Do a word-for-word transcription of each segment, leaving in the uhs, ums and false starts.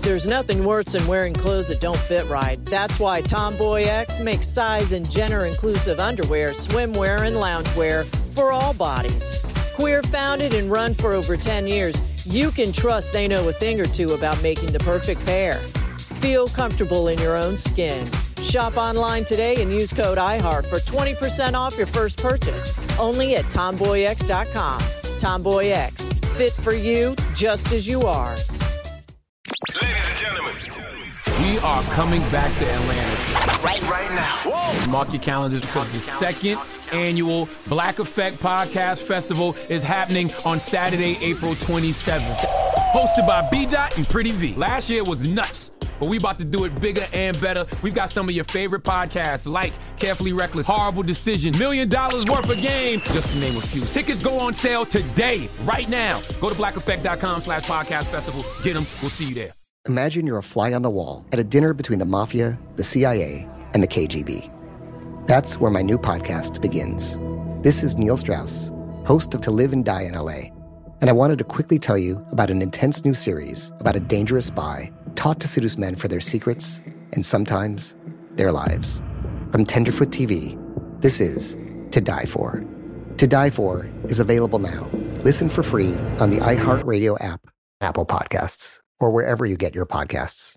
There's nothing worse than wearing clothes that don't fit right. That's why Tomboy X makes size and gender-inclusive underwear, swimwear, and loungewear for all bodies. Queer founded and run for over ten years, you can trust they know a thing or two about making the perfect pair. Feel comfortable in your own skin. Shop online today and use code iHeart for twenty percent off your first purchase. Only at tomboy x dot com. Tomboy X, fit for you just as you are. Ladies and gentlemen, we are coming back to Atlanta right, right now. Whoa. Mark your calendars because the second annual Black Effect Podcast Festival is happening on Saturday, April twenty-seventh. Hosted by B-Dot and Pretty V. Last year was nuts, but we about to do it bigger and better. We've got some of your favorite podcasts like Carefully Reckless, Horrible Decision, Million Dollars Worth of Game, just to name a few. Tickets go on sale today, right now. Go to black effect dot com slash podcast festival. Get them. We'll see you there. Imagine you're a fly on the wall at a dinner between the mafia, the C I A, and the K G B. That's where my new podcast begins. This is Neil Strauss, host of To Live and Die in L A, and I wanted to quickly tell you about an intense new series about a dangerous spy taught to seduce men for their secrets and sometimes their lives. From Tenderfoot T V, this is To Die For. To Die For is available now. Listen for free on the iHeartRadio app, Apple Podcasts, or wherever you get your podcasts.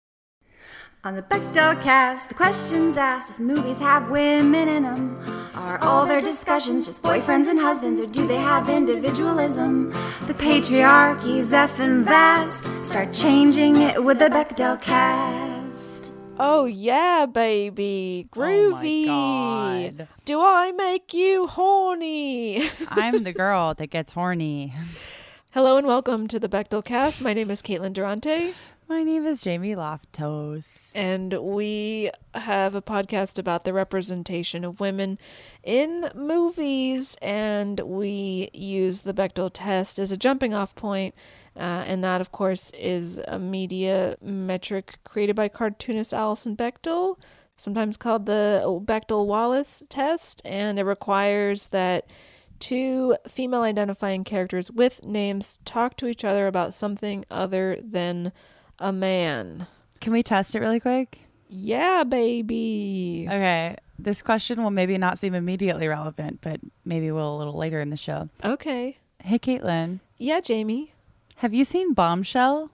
On the Bechdel cast, the questions asked if movies have women in them. Are all their discussions just boyfriends and husbands, or do they have individualism? The patriarchy's effing vast. Start changing it with the Bechdel cast. Oh yeah, baby. Groovy. Oh my God. Do I make you horny? I'm the girl that gets horny. Hello and welcome to the Bechdel cast. My name is Caitlin Durante. My name is Jamie Loftos. And we have a podcast about the representation of women in movies. And we use the Bechdel test as a jumping off point. Uh, and that, of course, is a media metric created by cartoonist Alison Bechdel, sometimes called the Bechdel-Wallace test. And it requires that two female identifying characters with names talk to each other about something other than a man. Can we test it really quick? Yeah, baby. Okay. This question will maybe not seem immediately relevant, but maybe will a little later in the show. Okay. Hey, Caitlin. Yeah, Jamie. Have you seen Bombshell?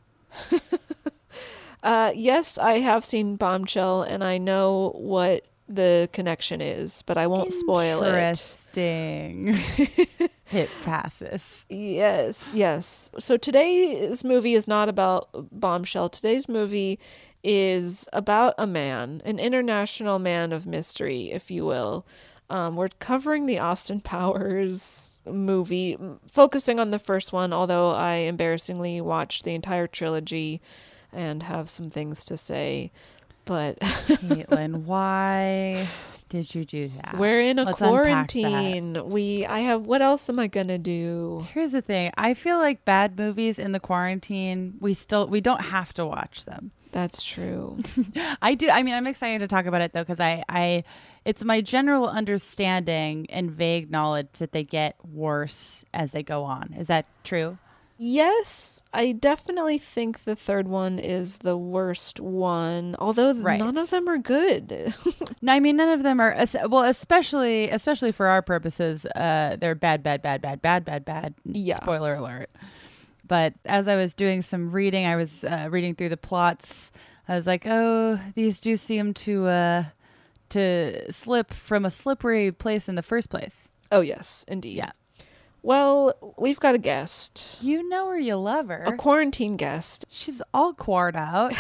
uh, yes, I have seen Bombshell, and I know what the connection is, but I won't spoil it. Interesting. Hit passes. Yes, yes. So today's movie is not about Bombshell. Today's movie is about a man, an international man of mystery, if you will. Um, we're covering the Austin Powers movie, focusing on the first one, although I embarrassingly watched the entire trilogy and have some things to say. But Caitlin, why did you do that? We're in a Let's quarantine. We, I have, what else am I going to do? Here's the thing. I feel like bad movies in the quarantine, we still, we don't have to watch them. That's true. I do. I mean, I'm excited to talk about it though, because I, I, it's my general understanding and vague knowledge that they get worse as they go on. Is that true? Yes, I definitely think the third one is the worst one, although right. none of them are good. No, I mean, none of them are, well, especially, especially for our purposes, uh, they're bad, bad, bad, bad, bad, bad, bad. Yeah. Spoiler alert. But as I was doing some reading, I was uh, reading through the plots. I was like, oh, these do seem to, uh, to slip from a slippery place in the first place. Oh, yes, indeed. Yeah. Well, we've got a guest. You know her, you love her. A quarantine guest. She's all quarred out.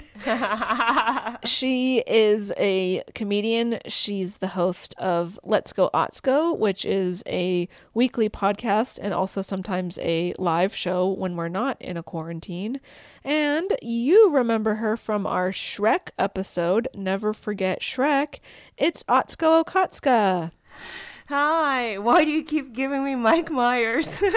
She is a comedian. She's the host of Let's Go Otsko, which is a weekly podcast and also sometimes a live show when we're not in a quarantine. And you remember her from our Shrek episode, Never Forget Shrek. It's Otsko Okotska. Hi, why do you keep giving me Mike Myers? Isn't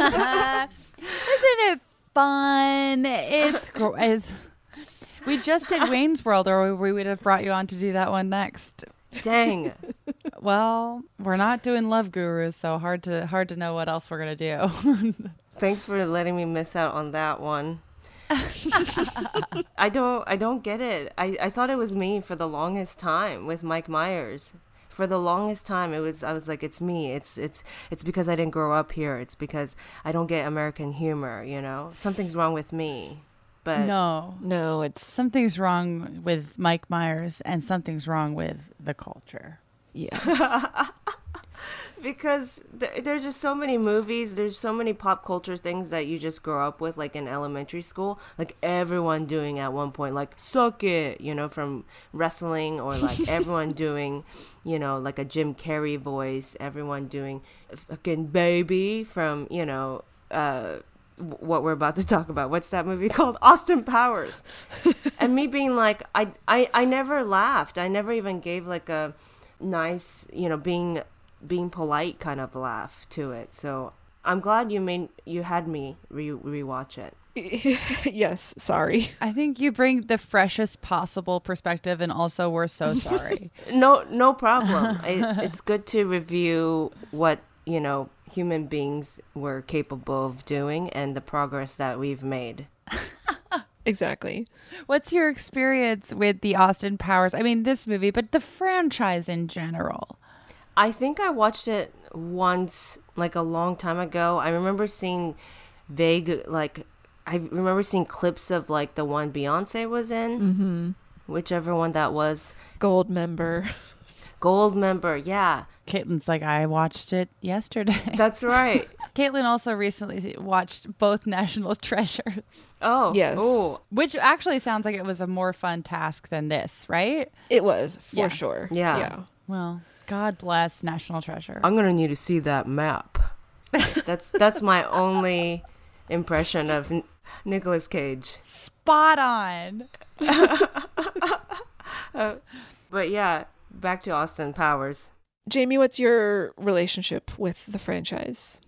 it fun? It's, it's we just did Wayne's World, or we would have brought you on to do that one next. Dang. Well, we're not doing Love Gurus, so hard to hard to know what else we're gonna do. Thanks for letting me miss out on that one. I don't I don't get it. I, I thought it was me for the longest time with Mike Myers. For the longest time it was I was like, it's me. It's it's it's because I didn't grow up here. It's because I don't get American humor, you know? Something's wrong with me. But No. No, it's Something's wrong with Mike Myers and something's wrong with the culture. yeah. because th- there's just so many movies, there's so many pop culture things that you just grow up with, like in elementary school, like everyone doing at one point, like suck it, you know, from wrestling, or like everyone doing, you know, like a Jim Carrey voice, everyone doing fucking baby from, you know, uh what we're about to talk about. What's that movie called? Austin Powers. And me being like, I, I I never laughed. I never even gave like a nice, you know, being being polite kind of laugh to it. So I'm glad you made you had me re- rewatch it. Yes, sorry. I think you bring the freshest possible perspective, and also we're so sorry. No, no problem. it, it's good to review what, you know, human beings were capable of doing and the progress that we've made. Exactly. What's your experience with the Austin Powers? I mean, this movie, but the franchise in general. I think I watched it once, like a long time ago. I remember seeing vague, like, I remember seeing clips of like the one Beyonce was in, Mm-hmm. whichever one that was. Gold member. Gold member, yeah. Caitlin's like, I watched it yesterday. That's right. Caitlin also recently watched both National Treasures. Oh, Yes. Oh, Which actually sounds like it was a more fun task than this, right? It was, for Yeah. sure. Yeah. Yeah. Well, God bless National Treasure. I'm gonna need to see that map. That's that's my only impression of N- Nicolas Cage. Spot on. uh, but yeah, back to Austin Powers. Jamie, what's your relationship with the franchise?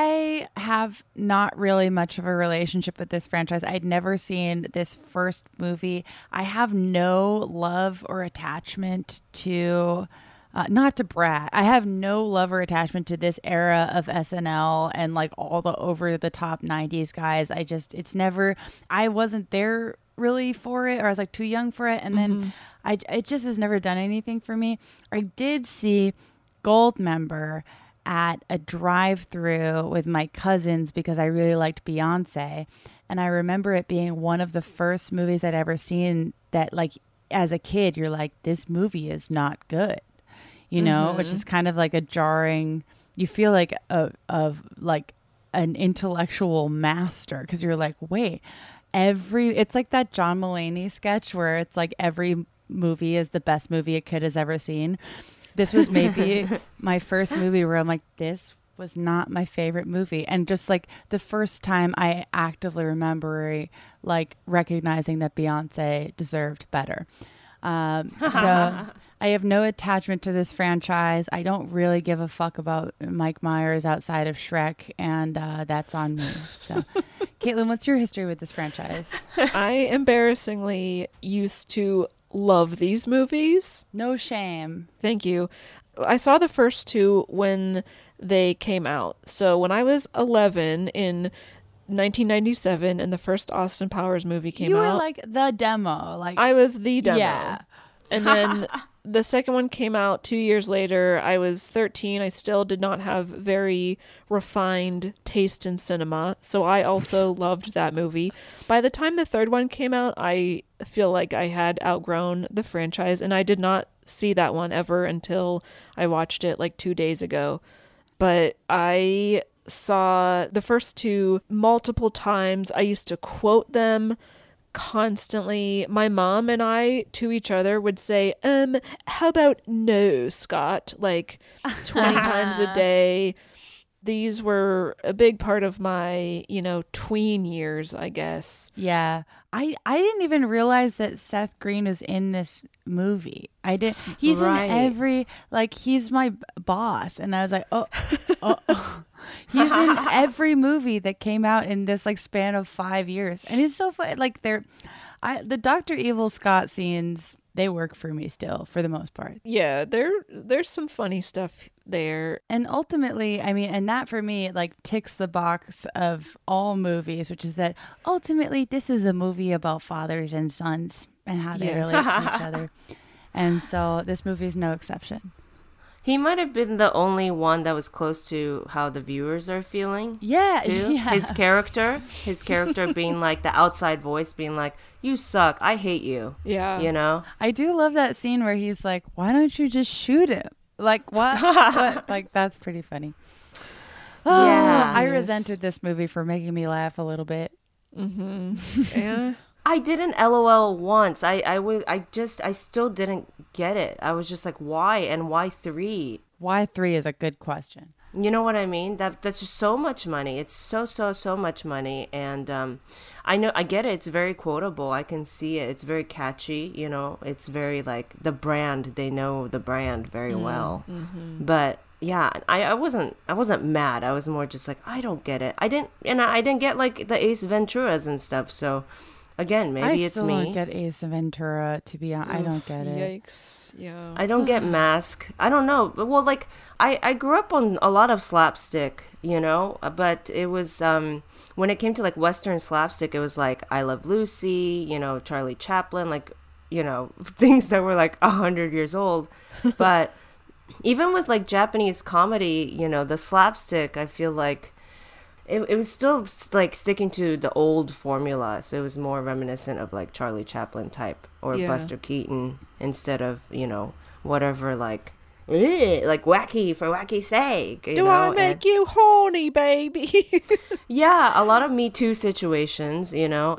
I have not really much of a relationship with this franchise. I'd never seen this first movie. I have no love or attachment to, uh, not to brat, I have no love or attachment to this era of S N L and like all the over the top nineties guys. I just, it's never, I wasn't there really for it, or I was like too young for it. And then I, it just has never done anything for me. I did see Goldmember at a drive-through with my cousins because I really liked Beyonce, and I remember it being one of the first movies I'd ever seen that, like, as a kid, you're like, this movie is not good, you know, Mm-hmm. which is kind of like a jarring. You feel like a of like an intellectual master because you're like, wait, every it's like that John Mulaney sketch where it's like every movie is the best movie a kid has ever seen. This was maybe my first movie where I'm like, this was not my favorite movie. And just like the first time I actively remember like recognizing that Beyonce deserved better. Um, so I have no attachment to this franchise. I don't really give a fuck about Mike Myers outside of Shrek, and uh, that's on me. So, Caitlin, what's your history with this franchise? I embarrassingly used to love these movies. No shame. Thank you. I saw the first two when they came out. So when I was eleven in nineteen ninety-seven and the first Austin Powers movie came you out. were like the demo. Like I was the demo. Yeah. And then the second one came out two years later. I was thirteen. I still did not have very refined taste in cinema. So I also loved that movie. By the time the third one came out, I feel like I had outgrown the franchise, and I did not see that one ever until I watched it like two days ago. But I saw the first two multiple times. I used to quote them constantly. My mom and I to each other would say, um, how about no, Scott? Like twenty times a day. These were a big part of my, you know, tween years, I guess. Yeah. I, I didn't even realize that Seth Green is in this movie. I did. He's Right. in every, like, he's my b- boss. And I was like, oh, oh, oh. He's in every movie that came out in this, like, span of five years. And it's so fun. Like, they're, I, the Doctor Evil Scott scenes they work for me still for the most part. Yeah, there there's some funny stuff there. And ultimately, I mean, and that for me, like ticks the box of all movies, which is that ultimately this is a movie about fathers and sons and how they Yes. relate to each other. And so this movie is no exception. He might have been the only one that was close to how the viewers are feeling. Yeah, Too. yeah. His character, his character being like the outside voice, being like, "You suck. I hate you." Yeah. You know. I do love that scene where he's like, "Why don't you just shoot him?" Like what? What? Like that's pretty funny. Oh, Yeah. I Yes. resented this movie for making me laugh a little bit. Yeah. I didn't LOL once. I I was I just I still didn't get it. I was just like, why and why three? Why three is a good question. You know what I mean? That that's just so much money. It's so so so much money, and um, I know I get it. It's very quotable. I can see it. It's very catchy. You know, it's very like the brand. They know the brand very well. But yeah, I, I wasn't I wasn't mad. I was more just like I don't get it. I didn't and I, I didn't get like the Ace Venturas and stuff. So again, maybe I it's still me. don't get Ace Ventura, to be honest. I don't get it. Yikes. Yeah. I don't get Mask. I don't know. But well, like I, I grew up on a lot of slapstick, you know, but it was um when it came to like Western slapstick, it was like I Love Lucy, you know, Charlie Chaplin, like, you know, things that were like a hundred years old. But even with like Japanese comedy, you know, the slapstick, I feel like it, it was still like sticking to the old formula. So it was more reminiscent of like Charlie Chaplin type or Yeah. Buster Keaton instead of, you know, whatever like, eh, like wacky for wacky sake. You Do know? I And- make you horny, baby? yeah, a lot of Me Too situations, you know.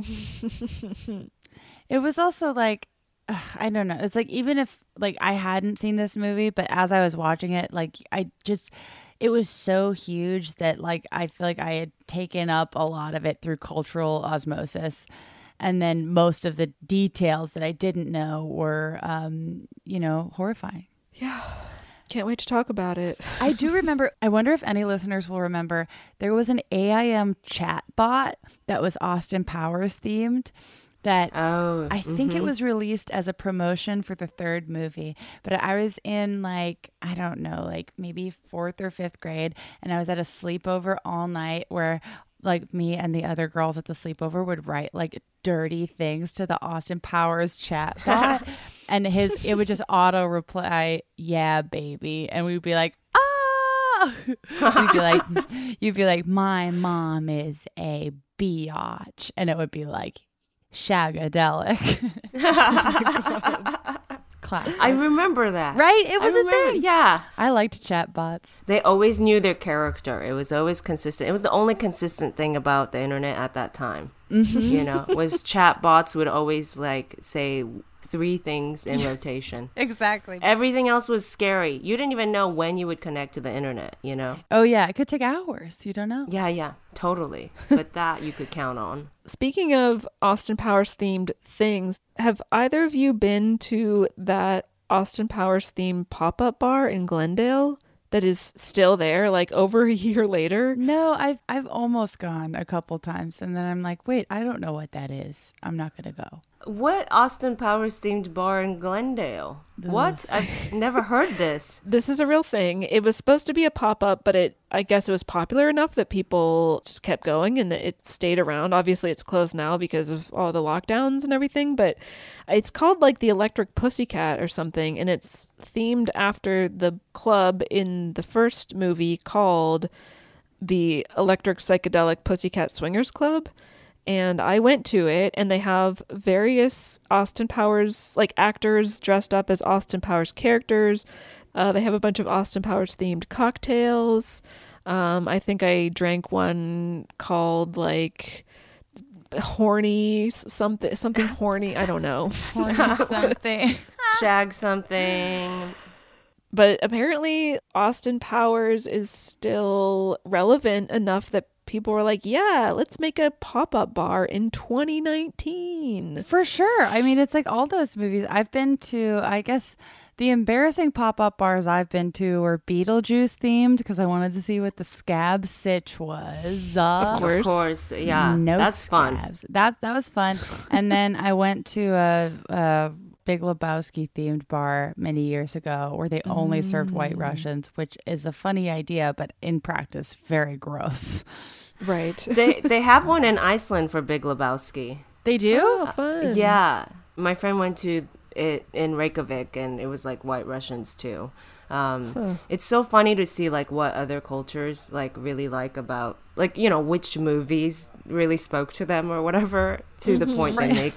It was also like, ugh, I don't know. It's like, even if like I hadn't seen this movie, but as I was watching it, like I just, it was so huge that like I feel like I had taken up a lot of it through cultural osmosis. And then most of the details that I didn't know were, um, you know, horrifying. Can't wait to talk about it. I do remember, I wonder if any listeners will remember, there was an A I M chat bot that was Austin Powers themed that Oh, I think it was released as a promotion for the third movie. But I was in like, I don't know, like maybe fourth or fifth grade. And I was at a sleepover all night where like me and the other girls at the sleepover would write like dirty things to the Austin Powers chat bot. And his, it would just auto reply, "Yeah, baby." And we'd be like, "Ah!" You'd be like, you'd be like, "My mom is a biatch." And it would be like, Shagadelic. Classic. I remember that. Right? It I was a remember- thing. Yeah. I liked chat bots. They always knew their character. It was always consistent. It was the only consistent thing about the internet at that time. You know, was chat bots would always like say three things in rotation. Exactly. Everything else was scary. You didn't even know when you would connect to the internet, you know? Oh, yeah. It could take hours. You don't know. Yeah, yeah, totally. But that you could count on. Speaking of Austin Powers themed things, have either of you been to that Austin Powers themed pop up bar in Glendale that is still there, like over a year later? No, I've I've almost gone a couple times, and then I'm like, wait, I don't know what that is. I'm not gonna go. What Austin Powers themed bar in Glendale? What? I've never heard this. This is a real thing. It was supposed to be a pop up, but it I guess it was popular enough that people just kept going and that it stayed around. Obviously, it's closed now because of all the lockdowns and everything, but it's called like the Electric Pussycat or something, and it's themed after the club in the first movie called the Electric Psychedelic Pussycat Swingers Club. And I went to it, and they have various Austin Powers, like actors dressed up as Austin Powers characters. Uh, they have a bunch of Austin Powers themed cocktails. Um, I think I drank one called like horny something, something horny. I don't know. Something. Shag something. But apparently Austin Powers is still relevant enough that people were like, yeah, let's make a pop-up bar in twenty nineteen. For sure. I mean, it's like all those movies. I've been to, I guess, the embarrassing pop-up bars I've been to were Beetlejuice themed because I wanted to see what the scab sitch was. Uh, Of course. Of course. Yeah. no that's fun. scabs. That that was fun. And then I went to a, a Big Lebowski themed bar many years ago where they only served white Mm. Russians, which is a funny idea, but in practice, very gross. Right. They they have one in Iceland for Big Lebowski. They do? Oh, fun. Yeah, my friend went to it in Reykjavik, and it was like white Russians too. Um, Huh. It's so funny to see like what other cultures like really like about like you know which movies really spoke to them or whatever to the point they make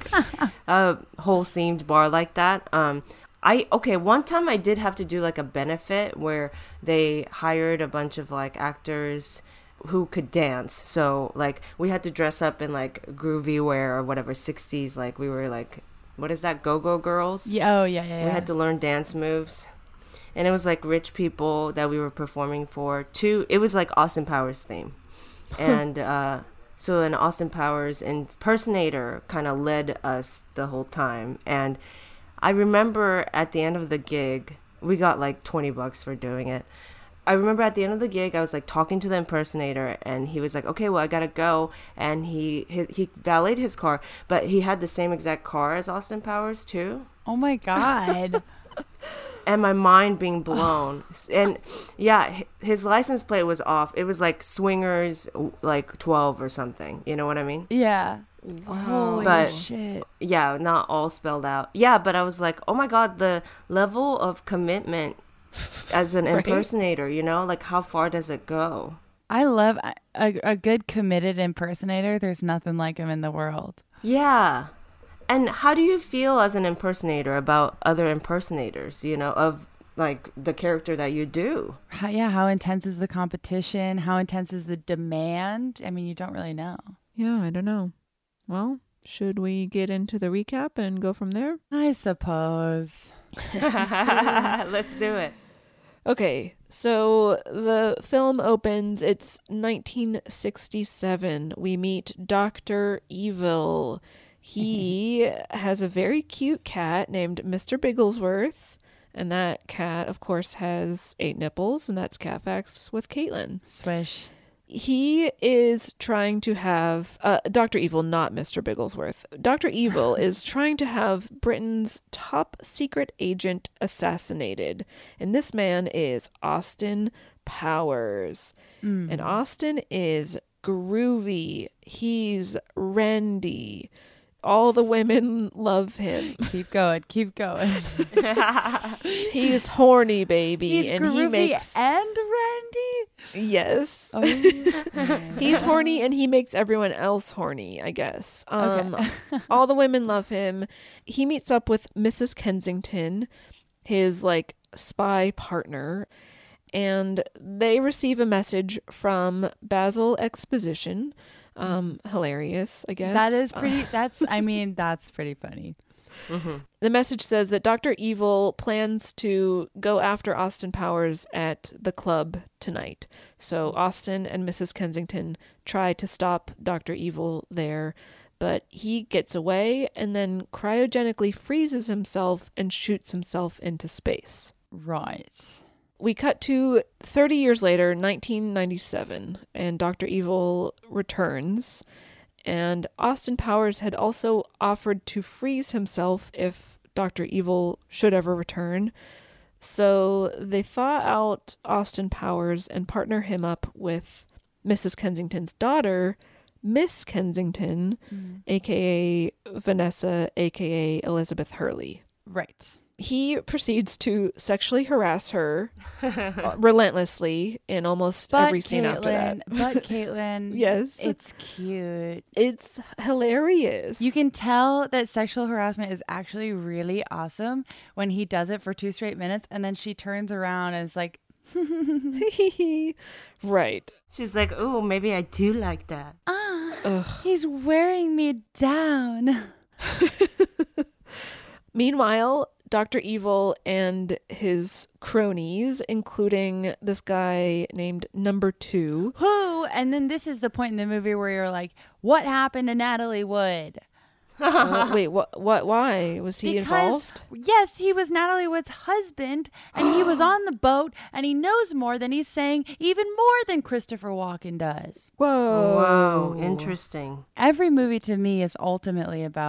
a whole themed bar like that. Um, I okay one time I did have to do like a benefit where they hired a bunch of like actors who could dance. So like we had to dress up in like groovy wear or whatever sixties. Like we were like what is that go-go girls? Yeah, oh, yeah, yeah, yeah. We had to learn dance moves. And it was like rich people that we were performing for. Two, it was like Austin Powers theme. And uh, so an Austin Powers impersonator kind of led us the whole time. And I remember at the end of the gig, we got like twenty bucks for doing it. I remember at the end of the gig, I was like talking to the impersonator, and he was like, okay, well, I gotta go. And he, he, he valeted his car, but he had the same exact car as Austin Powers too. Oh my God. And my mind being blown. And yeah, h- his license plate was off. It was like Swingers, like twelve or something. You know what I mean? Yeah. Holy But- shit. Yeah, not all spelled out. Yeah, but I was like, oh my God, the level of commitment as an Right? impersonator, you know? Like, how far does it go? I love a, a good committed impersonator. There's nothing like him in the world. Yeah. And how do you feel as an impersonator about other impersonators, you know, of like the character that you do? How, yeah, how intense is the competition? How intense is the demand? I mean, you don't really know. Yeah, I don't know. Well, should we get into the recap and go from there? I suppose. Let's do it. Okay, so the film opens. It's nineteen sixty-seven. We meet Doctor Evil. He has a very cute cat named Mister Bigglesworth. And that cat, of course, has eight nipples. And that's Cat Facts with Caitlin. Swish. He is trying to have uh, Doctor Evil, not Mister Bigglesworth. Doctor Evil is trying to have Britain's top secret agent assassinated. And this man is Austin Powers. Mm. And Austin is groovy. He's Randy. All the women love him. Keep going. Keep going. He's horny, baby. He's and groovy he makes and Randy? Yes. Oh. He's horny and he makes everyone else horny, I guess. Um, Okay. all the women love him. He meets up with Missus Kensington, his like spy partner, and they receive a message from Basil Exposition. Um, hilarious, I guess. That is pretty, that's, I mean, that's pretty funny. Mm-hmm. The message says that Doctor Evil plans to go after Austin Powers at the club tonight. So Austin and Missus Kensington try to stop Doctor Evil there, but he gets away and then cryogenically freezes himself and shoots himself into space. Right. We cut to thirty years later, nineteen ninety-seven, and Doctor Evil returns. And Austin Powers had also offered to freeze himself if Doctor Evil should ever return. So they thaw out Austin Powers and partner him up with Missus Kensington's daughter, Miss Kensington, Mm. aka Vanessa, aka Elizabeth Hurley. Right. He proceeds to sexually harass her uh, relentlessly in almost But every scene after that. But Caitlin, Yes. it's cute. It's hilarious. You can tell that sexual harassment is actually really awesome when he does it for two straight minutes and then she turns around and is like, right. She's like, oh, maybe I do like that. ah, Ugh. he's wearing me down. Meanwhile, Doctor Evil and his cronies, including this guy named Number Two. Who? And then this is the point in the movie where you're like, what happened to Natalie Wood? Uh, wait, what? What? Why was he Because, involved? yes, he was Natalie Wood's husband, and he was on the boat, and he knows more than he's saying, even more than Christopher Walken does. Whoa! Whoa, interesting. Every movie to me is ultimately about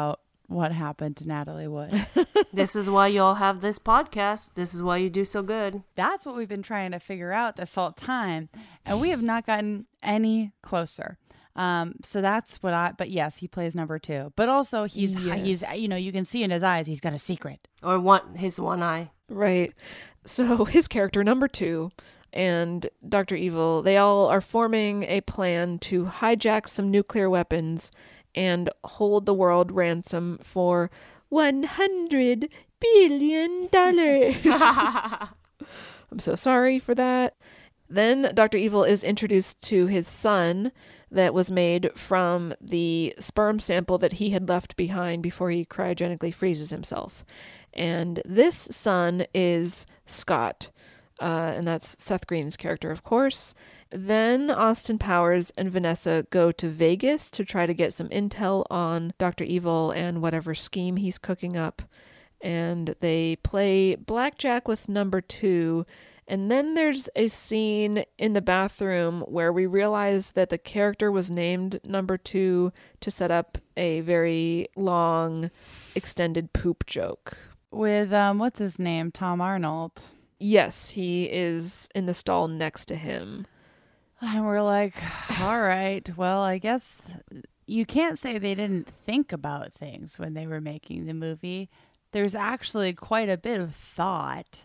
what happened to Natalie Wood. This is why y'all have this podcast. This is why you do so good. That's what we've been trying to figure out this whole time. And we have not gotten any closer. Um, so that's what I, but yes, he plays number two. But also he's, Yes. he's, you know, you can see in his eyes, he's got a secret. Or one, his one eye. Right. So his character, number two, and Doctor Evil, they all are forming a plan to hijack some nuclear weapons and hold the world ransom for one hundred billion dollars. I'm so sorry for that. Then Doctor Evil is introduced to his son that was made from the sperm sample that he had left behind before he cryogenically freezes himself. And this son is Scott, uh, and that's Seth Green's character, of course. Then Austin Powers and Vanessa go to Vegas to try to get some intel on Doctor Evil and whatever scheme he's cooking up. And they play blackjack with number two. And then there's a scene in the bathroom where we realize that the character was named number two to set up a very long, extended poop joke. With, um, what's his name? Tom Arnold. Yes, he is in the stall next to him. And we're like, all right, well, I guess you can't say they didn't think about things when they were making the movie. There's actually quite a bit of thought.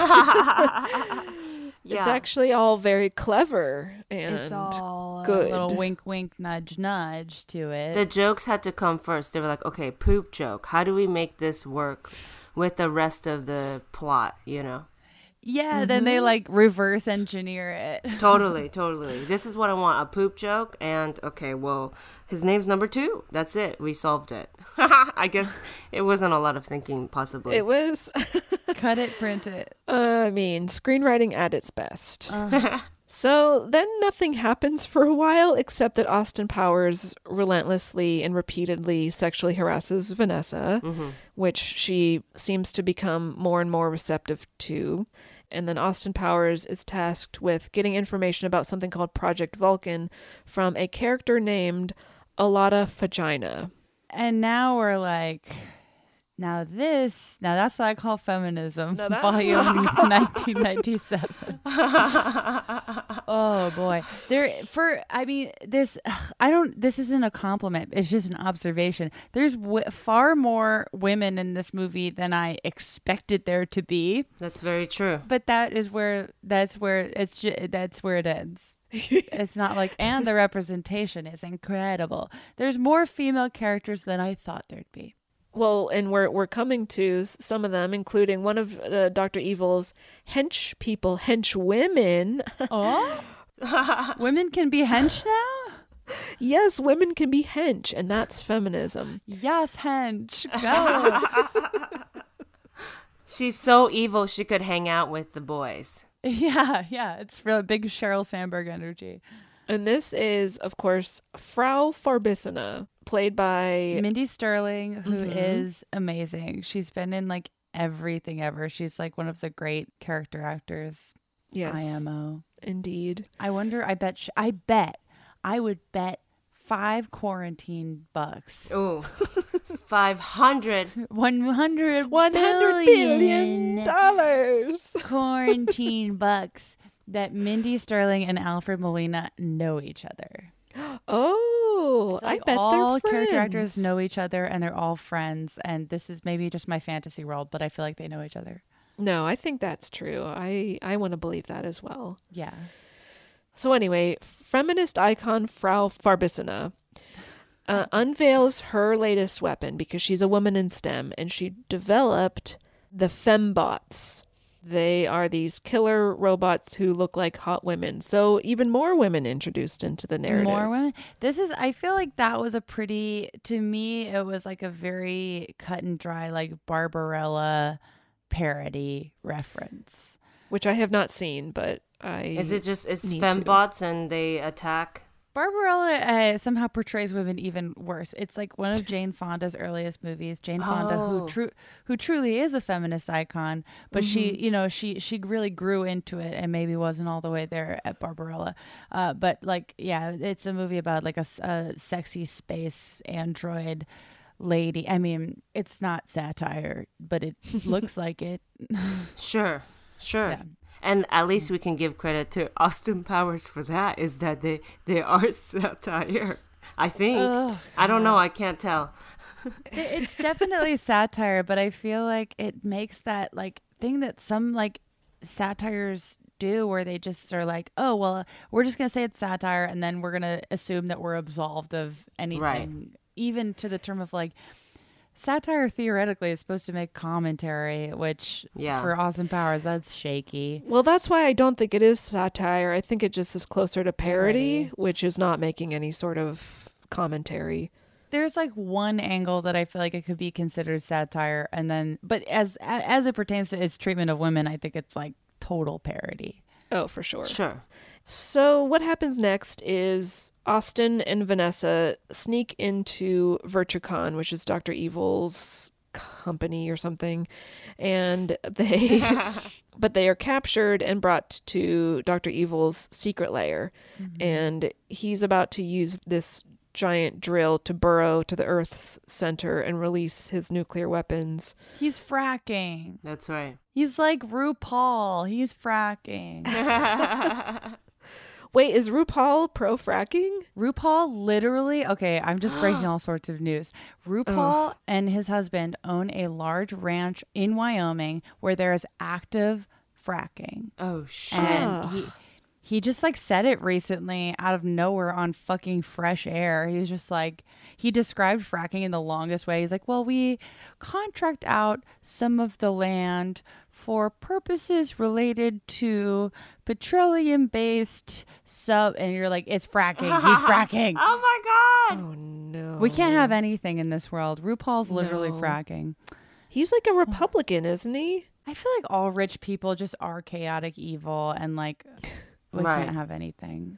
Yeah. It's actually all very clever and it's all good. A little wink, wink, nudge, nudge to it. The jokes had to come first. They were like, okay, poop joke. How do we make this work with the rest of the plot, you know? Yeah, Mm-hmm. then they like reverse engineer it. Totally, totally. This is what I want, a poop joke. And okay, well, his name's number two. That's it. We solved it. I guess it wasn't a lot of thinking, possibly. It was. Cut it, print it. Uh, I mean, screenwriting at its best. Uh. So then nothing happens for a while except that Austin Powers relentlessly and repeatedly sexually harasses Vanessa, Mm-hmm. which she seems to become more and more receptive to. And then Austin Powers is tasked with getting information about something called Project Vulcan from a character named Alada Vagina. And now we're like, now this, now that's what I call feminism. Now that's- Volume nineteen ninety-seven. Oh boy, there for I mean this. ugh, I don't. This isn't a compliment. It's just an observation. There's w- far more women in this movie than I expected there to be. That's very true. But that is where that's where it's ju- that's where it ends. It's not like, and the representation is incredible. There's more female characters than I thought there'd be. Well, and we're we're coming to s- some of them, including one of uh, Doctor Evil's hench people, hench women. Oh, women can be hench now? Yes, women can be hench, and that's feminism. Yes, hench. Go. She's so evil she could hang out with the boys. Yeah, yeah. It's real big Sheryl Sandberg energy. And this is, of course, Frau Farbissina, played by Mindy Sterling, who Mhm. is amazing. She's been in like everything ever. She's like one of the great character actors. Yes, I M O. indeed. I wonder. I bet. Sh- I bet. I would bet five quarantine bucks. Oh, five hundred. One hundred. One hundred billion dollars. quarantine bucks that Mindy Sterling and Alfred Molina know each other. Oh, I Like bet all they're friends. character actors know each other and they're all friends. And this is maybe just my fantasy world, but I feel like they know each other. No, I think that's true. I I want to believe that as well. Yeah. So anyway, feminist icon Frau Farbissina uh, unveils her latest weapon because she's a woman in STEM, and she developed the fembots. They are these killer robots who look like hot women. So even more women introduced into the narrative. More women. This is, I feel like that was a pretty, to me, it was like a very cut and dry, like Barbarella parody reference. Which I have not seen, but I Is it just it's need to. fembots and they attack? Barbarella uh, somehow portrays women even worse. It's like one of Jane Fonda's earliest movies. Jane Fonda, Oh. who true, who truly is a feminist icon, but she, you know, she she really grew into it and maybe wasn't all the way there at Barbarella. Uh, but like, yeah, it's a movie about like a, s- a sexy space android lady. I mean, it's not satire, but it looks like it. Sure, sure. Yeah. And at least we can give credit to Austin Powers for that, is that they, they are satire. I think. Oh, I don't know. I can't tell. It's definitely satire, but I feel like it makes that like thing that some like satires do where they just are like, oh, well, we're just going to say it's satire and then we're going to assume that we're absolved of anything. Right. Even to the term of like, satire theoretically is supposed to make commentary, which yeah. for Austin Powers, that's shaky. Well, that's why I don't think it is satire. I think it just is closer to parody, right. which is not making any sort of commentary. There's like one angle that I feel like it could be considered satire, and then, but as as it pertains to its treatment of women, I think it's like total parody. Oh, for sure. Sure. So what happens next is Austin and Vanessa sneak into VirtueCon, which is Doctor Evil's company or something, and they but they are captured and brought to Doctor Evil's secret lair, mm-hmm. and he's about to use this giant drill to burrow to the Earth's center and release his nuclear weapons. He's fracking. That's right. He's like RuPaul. He's fracking. Wait, is RuPaul pro fracking? RuPaul literally, okay, I'm just breaking all sorts of news. RuPaul Ugh. and his husband own a large ranch in Wyoming where there is active fracking. Oh, shit. And he, he just like said it recently out of nowhere on fucking Fresh Air. He was just like, he described fracking in the longest way. He's like, well, we contract out some of the land for purposes related to petroleum-based sub, and you're like, it's fracking. He's fracking. Oh my god! Oh no! We can't have anything in this world. RuPaul's literally no. fracking. He's like a Republican, isn't he? I feel like all rich people just are chaotic evil, and like we right. can't have anything.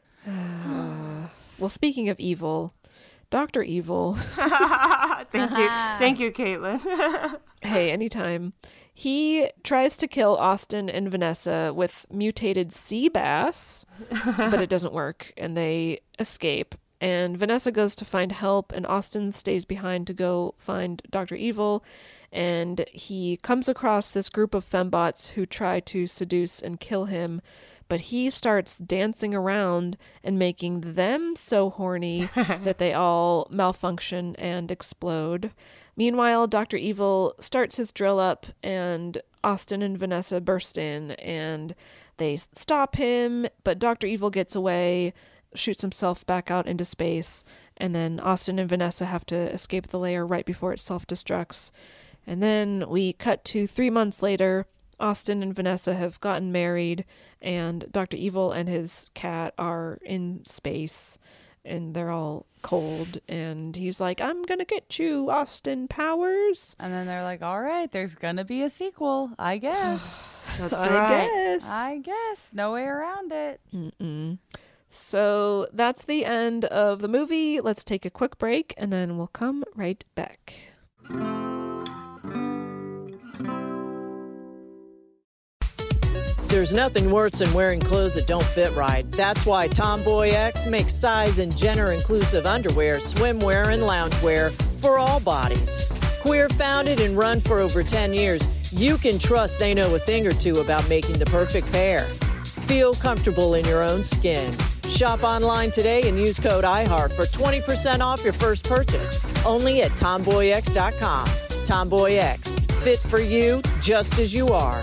Well, speaking of evil, Doctor Evil. Thank you, thank you, Caitlin. Hey, anytime. He tries to kill Austin and Vanessa with mutated sea bass, but it doesn't work, and they escape. And Vanessa goes to find help, and Austin stays behind to go find Doctor Evil. And he comes across this group of fembots who try to seduce and kill him, but he starts dancing around and making them so horny that they all malfunction and explode. Meanwhile, Doctor Evil starts his drill up, and Austin and Vanessa burst in, and they stop him, but Doctor Evil gets away, shoots himself back out into space, and then Austin and Vanessa have to escape the lair right before it self-destructs. And then we cut to three months later. Austin and Vanessa have gotten married, and Doctor Evil and his cat are in space, and they're all cold, and he's like, I'm gonna get you, Austin Powers. And then they're like, all right, there's gonna be a sequel, I guess. That's I right. guess. I guess. No way around it. Mm-mm. So that's the end of the movie. Let's take a quick break, and then we'll come right back. There's nothing worse than wearing clothes that don't fit right. That's why Tomboy X makes size and gender-inclusive underwear, swimwear, and loungewear for all bodies. Queer founded and run for over ten years, you can trust they know a thing or two about making the perfect pair. Feel comfortable in your own skin. Shop online today and use code iHeart for twenty percent off your first purchase. Only at tomboy x dot com. Tomboy X, fit for you just as you are.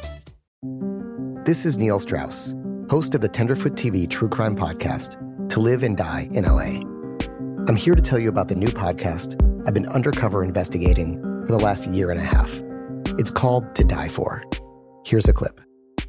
This is Neil Strauss, host of the Tenderfoot T V true crime podcast, To Live and Die in L A. I'm here to tell you about the new podcast I've been undercover investigating for the last year and a half. It's called To Die For. Here's a clip.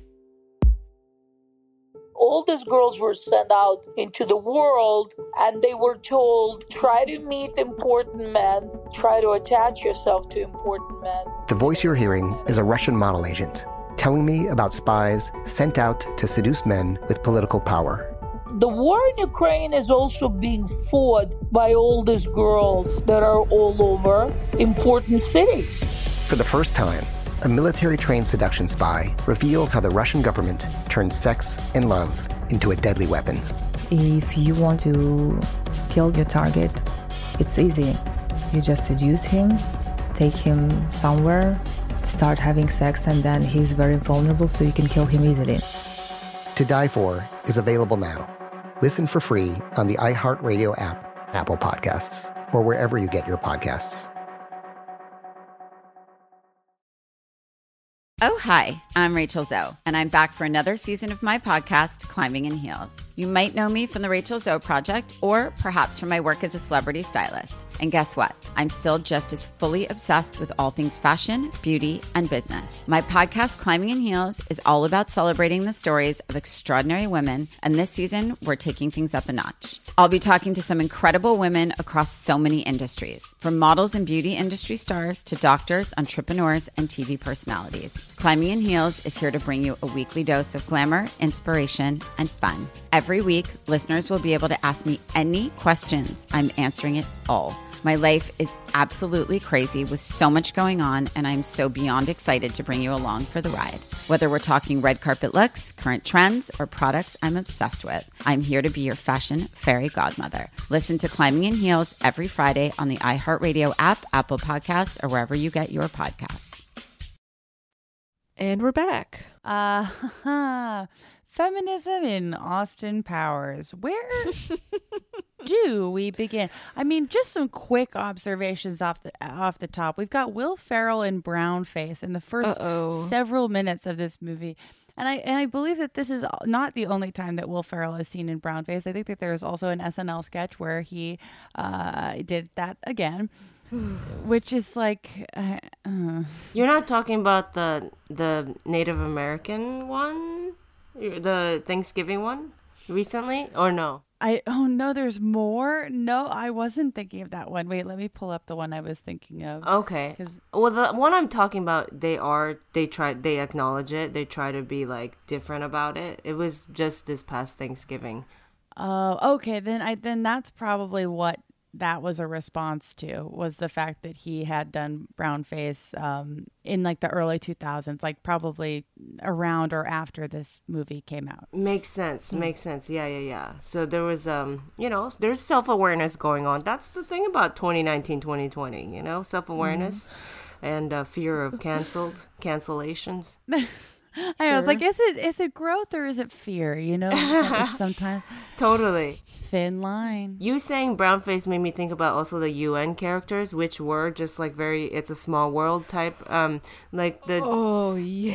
All these girls were sent out into the world, and they were told, try to meet important men, try to attach yourself to important men. The voice you're hearing is a Russian model agent telling me about spies sent out to seduce men with political power. The war in Ukraine is also being fought by all these girls that are all over important cities. For the first time, a military-trained seduction spy reveals how the Russian government turned sex and love into a deadly weapon. If you want to kill your target, it's easy. You just seduce him, take him somewhere, start having sex, and then he's very vulnerable, so you can kill him easily. To Die For is available now. Listen for free on the iHeartRadio app, Apple Podcasts, or wherever you get your podcasts. Oh, hi, I'm Rachel Zoe, and I'm back for another season of my podcast, Climbing in Heels. You might know me from the Rachel Zoe Project, or perhaps from my work as a celebrity stylist. And guess what? I'm still just as fully obsessed with all things fashion, beauty, and business. My podcast, Climbing in Heels, is all about celebrating the stories of extraordinary women, and this season, we're taking things up a notch. I'll be talking to some incredible women across so many industries, from models and beauty industry stars to doctors, entrepreneurs, and T V personalities. Climbing in Heels is here to bring you a weekly dose of glamour, inspiration, and fun. Every week, listeners will be able to ask me any questions. I'm answering it all. My life is absolutely crazy with so much going on, and I'm so beyond excited to bring you along for the ride. Whether we're talking red carpet looks, current trends, or products I'm obsessed with, I'm here to be your fashion fairy godmother. Listen to Climbing in Heels every Friday on the iHeartRadio app, Apple Podcasts, or wherever you get your podcasts. And we're back. Uh, feminism in Austin Powers. Where do we begin? I mean, just some quick observations off the off the top. We've got Will Ferrell in brownface in the first Uh-oh. several minutes of this movie. And I and I believe that this is not the only time that Will Ferrell is seen in brownface. I think that there is also an S N L sketch where he uh, did that again. Which is like, uh, uh. You're not talking about the the Native American one, the Thanksgiving one, recently, or no? I oh no, there's more. No, I wasn't thinking of that one. Wait, let me pull up the one I was thinking of. Okay. Well, the one I'm talking about, they are they try they acknowledge it. They try to be like different about it. It was just this past Thanksgiving. Oh, okay. Then I then that's probably what that was a response to, was the fact that he had done brownface um, in like the early two thousands, like probably around or after this movie came out. Makes sense. Mm. Makes sense. Yeah, yeah, yeah. So there was, um, you know, there's self-awareness going on. That's the thing about twenty nineteen, twenty twenty, you know, self-awareness mm. and uh, fear of canceled, cancellations. I Sure. was like, is it is it growth or is it fear? You know, sometimes totally thin line. You saying brownface made me think about also the U N characters, which were just like very "It's a Small World" type, um, like the oh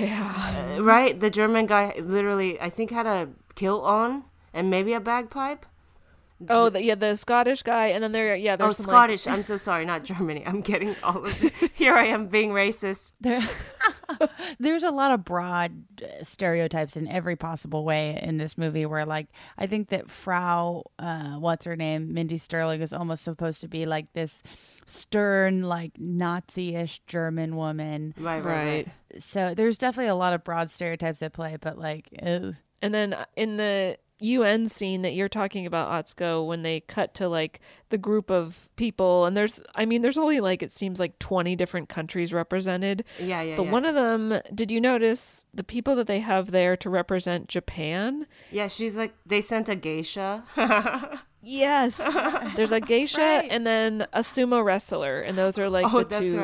yeah, uh, right. The German guy literally, I think, had a kilt on and maybe a bagpipe. Oh, the, yeah, the Scottish guy, and then there, yeah, there's oh some, Scottish. Like... I'm so sorry, not Germany. I'm getting all of it. Here I am being racist. There, there's a lot of broad stereotypes in every possible way in this movie. Where, like, I think that Frau, uh, what's her name, Mindy Sterling, is almost supposed to be like this stern, like Nazi-ish German woman. Right, right, right. So there's definitely a lot of broad stereotypes at play. But like, ugh. And then in the U N scene that you're talking about, Atsuko, when they cut to like the group of people, and there's, I mean, there's only like, it seems like twenty different countries represented. Yeah, yeah, But yeah. one of them, did you notice the people that they have there to represent Japan? Yeah, she's like, they sent a geisha. Yes. There's a geisha Right. and then a sumo wrestler, and those are like Oh, the that's two.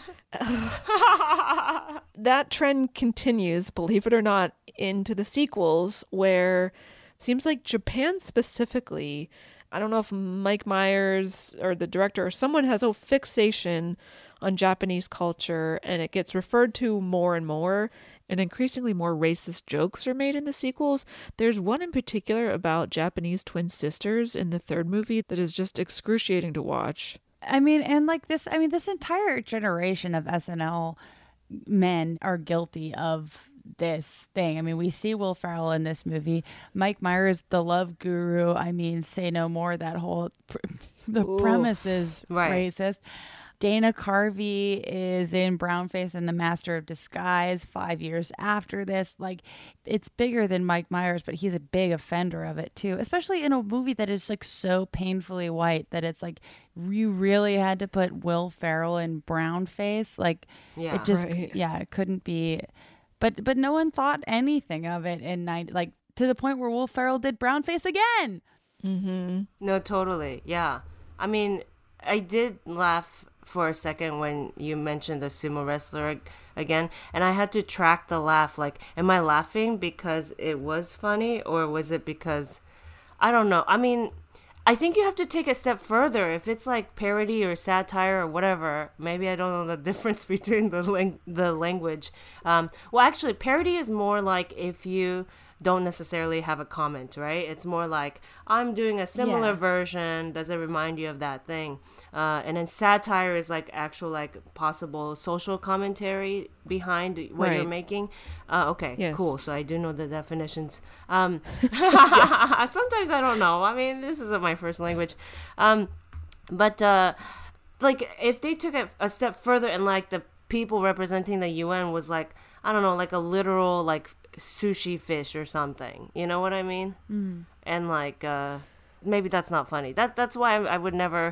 right. That trend continues, believe it or not, into the sequels, where it seems like Japan specifically, I don't know if Mike Myers or the director or someone has a fixation on Japanese culture, and it gets referred to more and more, and increasingly more racist jokes are made in the sequels. There's one in particular about Japanese twin sisters in the third movie that is just excruciating to watch. I mean, and like this, I mean, this entire generation of S N L men are guilty of this thing. I mean, we see Will Ferrell in this movie. Mike Myers, the love guru. I mean, say no more. That whole pr- the Ooh. premise is Right. racist. Dana Carvey is in brownface and The Master of Disguise five years after this. Like, it's bigger than Mike Myers, but he's a big offender of it too, especially in a movie that is like so painfully white that it's like you really had to put Will Ferrell in brownface. Like, Yeah. it just, Right. yeah, it couldn't be. But but no one thought anything of it in ninety, like to the point where Will Ferrell did brownface again. Mm-hmm. No, totally. Yeah. I mean, I did laugh for a second when you mentioned the sumo wrestler again, and I had to track the laugh. Like, am I laughing because it was funny, or was it because, I don't know. I mean, I think you have to take a step further. If it's like parody or satire or whatever, maybe I don't know the difference between the ling- the language. Um, well, actually, parody is more like if you don't necessarily have a comment, right? It's more like, I'm doing a similar Yeah. version. Does it remind you of that thing? Uh, and then satire is like actual like possible social commentary behind what you're Right. making. Uh, okay, Yes. cool. So I do know the definitions. Um, sometimes I don't know. I mean, this isn't my first language. Um, but uh, like if they took it a step further and like the people representing the U N was like, I don't know, like a literal like sushi fish or something, you know what I mean? Mm. And like uh maybe that's not funny. That that's why I, I would never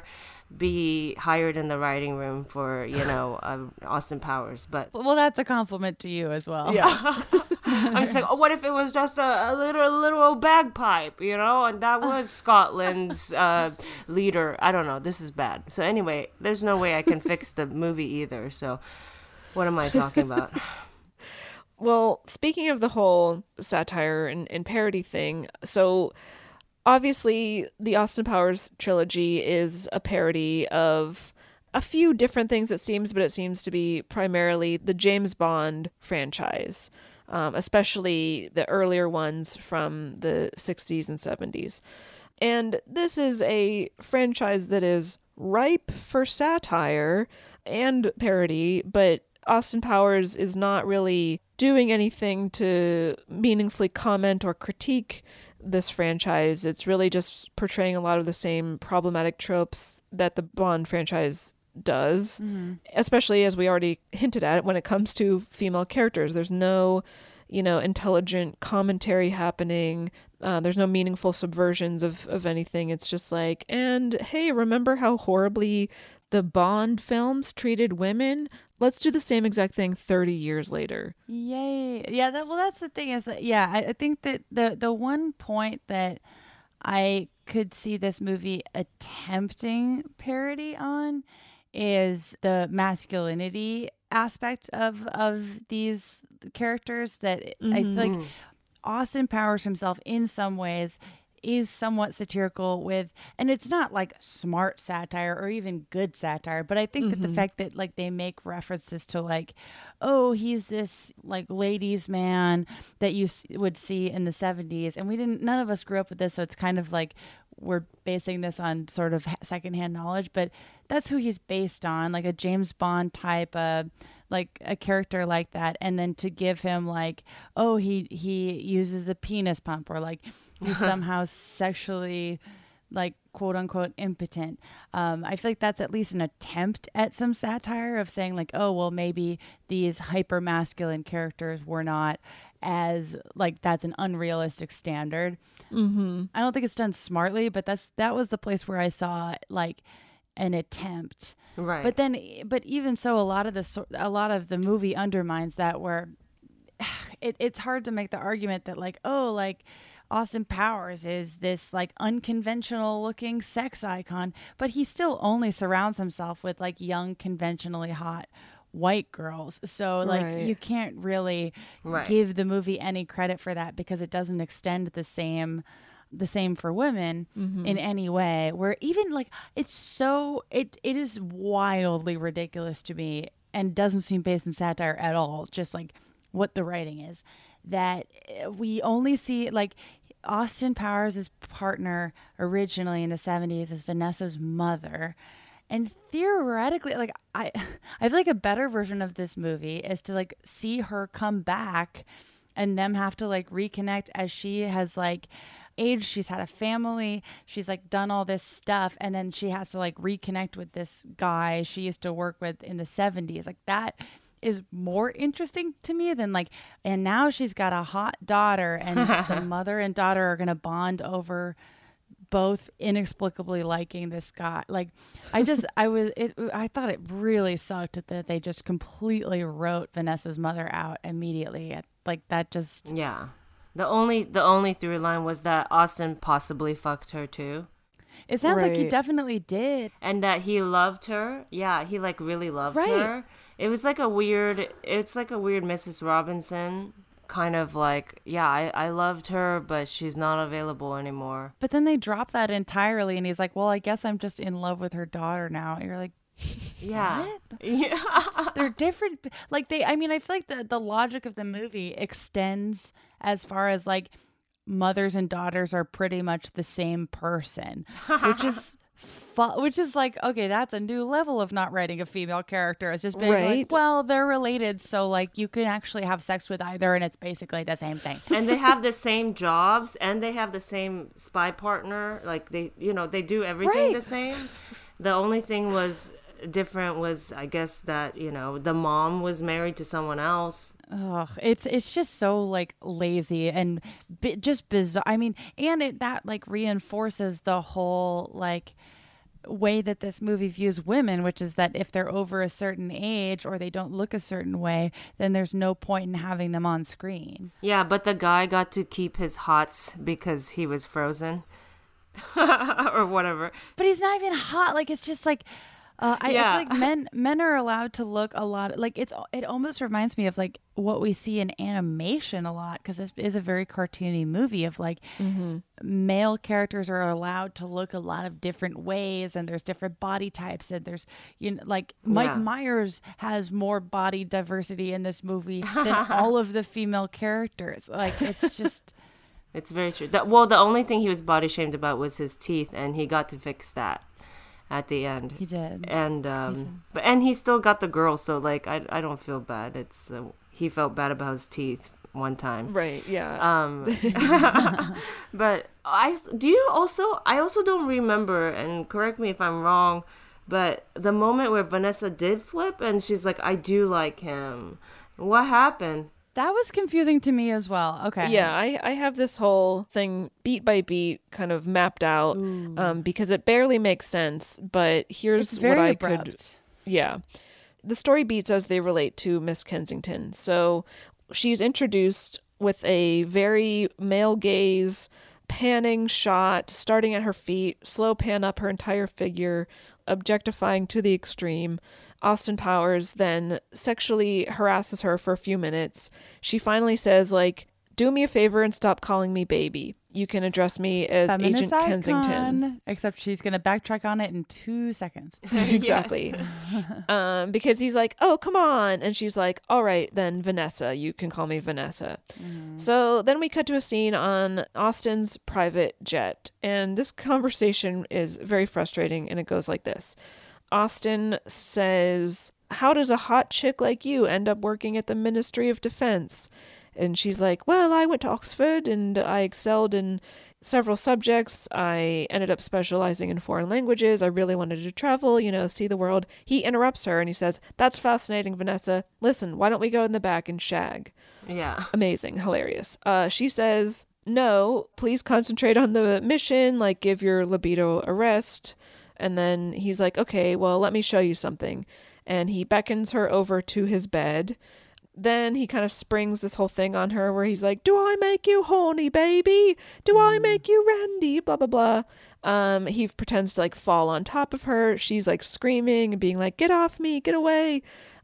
be hired in the writing room for, you know, uh, Austin Powers. But Well, that's a compliment to you as well. yeah, I'm just like, oh, what if it was just a, a little little bagpipe, you know, and that was Scotland's uh leader. I don't know, this is bad. So anyway, there's no way I can fix the movie either, so what am I talking about? Well, speaking of the whole satire and, and parody thing, so obviously the Austin Powers trilogy is a parody of a few different things, it seems, but it seems to be primarily the James Bond franchise, um, especially the earlier ones from the sixties and seventies. And this is a franchise that is ripe for satire and parody, but Austin Powers is not really doing anything to meaningfully comment or critique this franchise. It's really just portraying a lot of the same problematic tropes that the Bond franchise does, Mm-hmm. especially as we already hinted at when it comes to female characters. There's no, you know, intelligent commentary happening. Uh, there's no meaningful subversions of, of anything. It's just like, and hey, remember how horribly the Bond films treated women? Let's do the same exact thing thirty years later. Yay. Yeah, that, well, that's the thing is that, yeah, I, I think that the, the one point that I could see this movie attempting parody on is the masculinity aspect of, of these characters that I feel like Austin Powers himself in some ways is somewhat satirical with, and it's not like smart satire or even good satire, but I think that the fact that like they make references to like, oh, he's this like ladies man that you s- would see in the seventies, and we didn't, none of us grew up with this, so it's kind of like we're basing this on sort of ha- secondhand knowledge, but that's who he's based on, like a James Bond type, uh, like a character like that, and then to give him like, oh, he he uses a penis pump, or like he's somehow sexually like quote unquote impotent. Um, I feel like that's at least an attempt at some satire of saying like, oh, well, maybe these hyper masculine characters were not as like, that's an unrealistic standard. Mm-hmm. I don't think it's done smartly, but that's, that was the place where I saw like an attempt. Right. But then, but even so, a lot of the, sor- a lot of the movie undermines that, where it, it's hard to make the argument that like, oh, like, Austin Powers is this like unconventional looking sex icon, but he still only surrounds himself with like young, conventionally hot white girls. So like Right. you can't really Right. give the movie any credit for that, because it doesn't extend the same the same for women in any way, where even like it's so it it is wildly ridiculous to me and doesn't seem based in satire at all, just like what the writing is, that we only see like Austin Powers' partner originally in the seventies is Vanessa's mother. And theoretically, like I I feel like a better version of this movie is to like see her come back and them have to like reconnect as she has like aged, she's had a family, she's like done all this stuff, and then she has to like reconnect with this guy she used to work with in the seventies. Like that is more interesting to me than like, and now she's got a hot daughter and the mother and daughter are going to bond over both inexplicably liking this guy. Like I just, I was, it, I thought it really sucked that they just completely wrote Vanessa's mother out immediately. Like that just, Yeah. The only the only through line was that Austin possibly fucked her too. It sounds like he Right. definitely did. And that he loved her. Yeah, he like really loved Right. her. It was like a weird, it's like a weird Missus Robinson kind of like, yeah, I, I loved her, but she's not available anymore. But then they drop that entirely, and he's like, well, I guess I'm just in love with her daughter now. And you're like, Yeah. what? Yeah. They're different. Like, they, I mean, I feel like the, the logic of the movie extends as far as like mothers and daughters are pretty much the same person, which is. Fu- which is like, okay, that's a new level of not writing a female character. It's just being Right. like, well, they're related, so like you can actually have sex with either, and it's basically the same thing. And they have the same jobs, and they have the same spy partner. Like they, you know, they do everything Right. the same. The only thing was different was, I guess, that, you know, the mom was married to someone else. Ugh, it's it's just so like lazy and bi- just bizarre. I mean, and it that like reinforces the whole like way that this movie views women, which is that if they're over a certain age or they don't look a certain way, then there's no point in having them on screen. Yeah, but the guy got to keep his hots because he was frozen. Or whatever. But he's not even hot. Like it's just like uh, I, Yeah. I feel like men men are allowed to look a lot like it's. It almost reminds me of like what we see in animation a lot, because this is a very cartoony movie of like male characters are allowed to look a lot of different ways, and there's different body types, and there's you know like Mike Yeah. Myers has more body diversity in this movie than all of the female characters. Like it's just. It's very true. That, well, the only thing he was body shamed about was his teeth, and he got to fix that at the end. He did. And um, but and he still got the girl, so like I I don't feel bad. It's uh, he felt bad about his teeth one time. Right. Yeah. Um, but I do you also I also don't remember, and correct me if I'm wrong, but the moment where Vanessa did flip and she's like, I do like him. What happened? That was confusing to me as well. Okay. Yeah, I, I have this whole thing beat by beat kind of mapped out um, because it barely makes sense. But here's It's very what I abrupt. could. Yeah. The story beats as they relate to Miss Kensington. So she's introduced with a very male gaze, panning shot, starting at her feet, slow pan up her entire figure, objectifying to the extreme. Austin Powers then sexually harasses her for a few minutes. She finally says, like, do me a favor and stop calling me baby. You can address me as Feminist Agent icon, Kensington. Except she's going to backtrack on it in two seconds. Exactly. um, because he's like, oh, come on. And she's like, all right, then Vanessa, you can call me Vanessa. So then we cut to a scene on Austin's private jet. And this conversation is very frustrating. And it goes like this. Austin says, how does a hot chick like you end up working at the Ministry of Defense? And she's like, well, I went to Oxford and I excelled in several subjects. I ended up specializing in foreign languages. I really wanted to travel, you know, see the world. He interrupts her and he says, that's fascinating, Vanessa. Listen, why don't we go in the back and shag? Yeah. Amazing. Hilarious. Uh, she says, no, please concentrate on the mission, like give your libido a rest. And then he's like, okay, well, let me show you something. And he beckons her over to his bed. Then he kind of springs this whole thing on her where he's like, do I make you horny, baby? Do I make you randy? Blah, blah, blah. Um, he pretends to like fall on top of her. She's like screaming and being like, get off me, get away.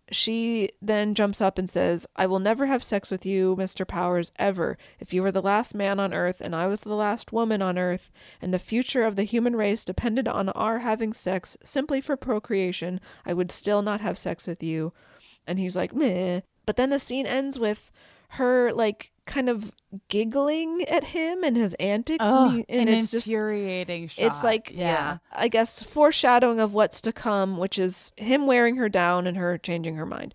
She then jumps up and says, I will never have sex with you, Mister Powers, ever. If you were the last man on Earth and I was the last woman on Earth, and the future of the human race depended on our having sex simply for procreation, I would still not have sex with you. And he's like, meh. But then the scene ends with her like kind of giggling at him and his antics. Oh, and, he, and an it's just infuriating shot. It's like, Yeah. yeah, I guess foreshadowing of what's to come, which is him wearing her down and her changing her mind.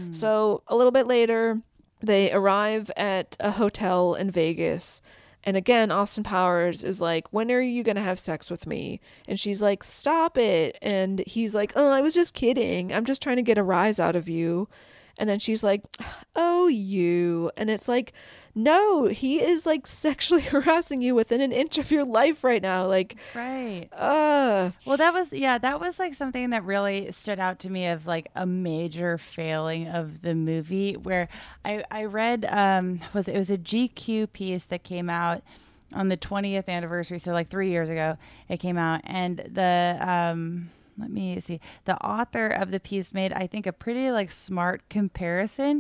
So a little bit later, they arrive at a hotel in Vegas. And again, Austin Powers is like, when are you going to have sex with me? And she's like, stop it. And he's like, oh, I was just kidding. I'm just trying to get a rise out of you. And then she's like, oh, you. And it's like, no, he is like sexually harassing you within an inch of your life right now. Like, Right. uh, Well, that was, yeah, that was like something that really stood out to me of like a major failing of the movie where I, I read, um, was it was a G Q piece that came out on the twentieth anniversary, so like three years ago, it came out, and the um, let me see, the author of the piece made, I think, a pretty like smart comparison.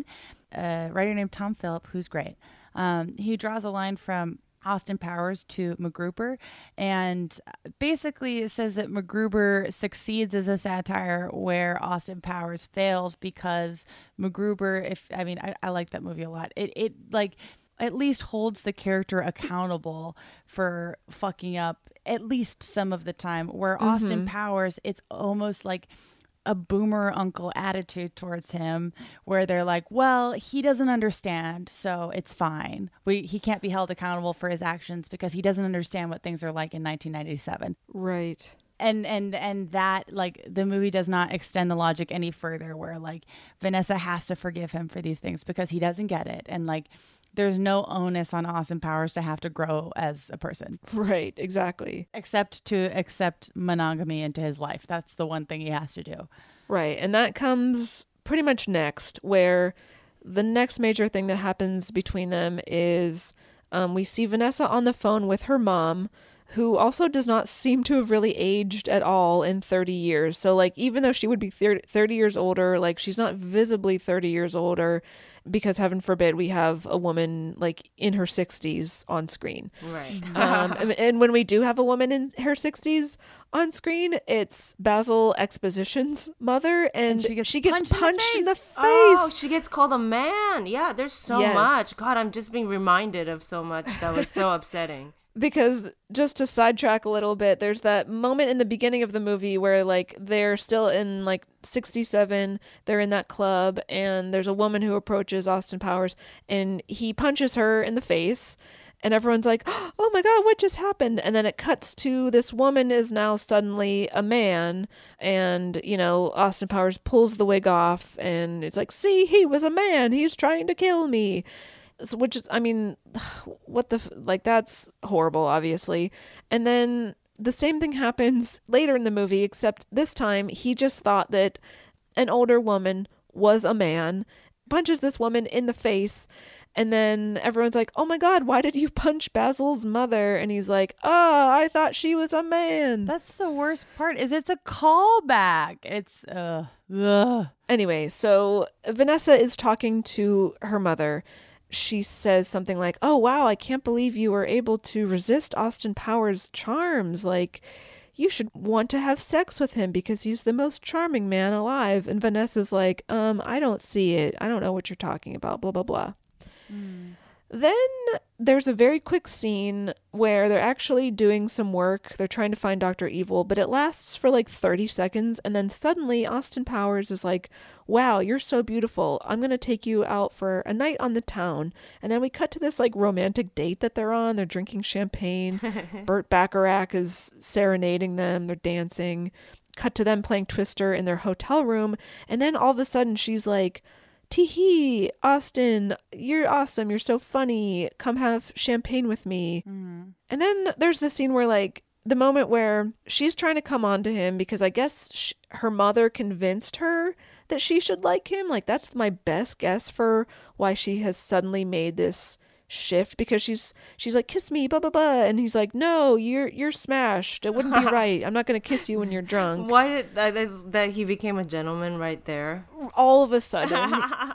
A writer named Tom Phillip, who's great. Um, he draws a line from Austin Powers to MacGruber, and basically it says that MacGruber succeeds as a satire where Austin Powers fails, because MacGruber, if I mean, I, I like that movie a lot. It it like at least holds the character accountable for fucking up at least some of the time, where mm-hmm. Austin Powers, it's almost like a boomer uncle attitude towards him, where they're like, well, he doesn't understand, so it's fine. We, he can't be held accountable for his actions because he doesn't understand what things are like in nineteen ninety-seven. Right. And and and that, like, the movie does not extend the logic any further, where like Vanessa has to forgive him for these things because he doesn't get it, and like there's no onus on Austin Powers to have to grow as a person. Right, exactly. Except to accept monogamy into his life. That's the one thing he has to do. Right, and that comes pretty much next, where the next major thing that happens between them is um, we see Vanessa on the phone with her mom, who also does not seem to have really aged at all in thirty years. So, like, even though she would be thirty years older, like, she's not visibly thirty years older, because heaven forbid we have a woman, like, in her sixties on screen. Right. um, and, and when we do have a woman in her sixties on screen, it's Basil Exposition's mother, and, and she gets, she gets punched, punched in, the in the face. Oh, she gets called a man. Yeah, there's so yes. much. God, I'm just being reminded of so much that was so upsetting. Because just to sidetrack a little bit, there's that moment in the beginning of the movie where, like, they're still in, like, sixty-seven, they're in that club, and there's a woman who approaches Austin Powers, and he punches her in the face, and everyone's like, oh my God, what just happened? And then it cuts to this woman is now suddenly a man, and, you know, Austin Powers pulls the wig off, and it's like, see, he was a man, he's trying to kill me. So, which is, I mean, what the, like, that's horrible, obviously. And then the same thing happens later in the movie, except this time he just thought that an older woman was a man, punches this woman in the face, and then everyone's like, oh my God, why did you punch Basil's mother? And he's like, oh, I thought she was a man. That's the worst part, is it's a callback. It's, uh, ugh. Anyway, so Vanessa is talking to her mother. She says something like, oh, wow, I can't believe you were able to resist Austin Powers' charms. Like, you should want to have sex with him because he's the most charming man alive. And Vanessa's like, um, I don't see it. I don't know what you're talking about, blah, blah, blah. Mm. Then there's a very quick scene where they're actually doing some work. They're trying to find Doctor Evil, but it lasts for like thirty seconds. And then suddenly Austin Powers is like, wow, you're so beautiful. I'm going to take you out for a night on the town. And then we cut to this like romantic date that they're on. They're drinking champagne. Burt Bacharach is serenading them. They're dancing. Cut to them playing Twister in their hotel room. And then all of a sudden she's like, tee-hee, Austin, you're awesome. You're so funny. Come have champagne with me. Mm-hmm. And then there's the scene where, like, the moment where she's trying to come on to him because I guess sh- her mother convinced her that she should like him. Like, that's my best guess for why she has suddenly made this shift, because she's she's like, kiss me, blah blah blah, and he's like, no, you're you're smashed, it wouldn't be right, I'm not gonna kiss you when you're drunk. Why did that, that he became a gentleman right there all of a sudden?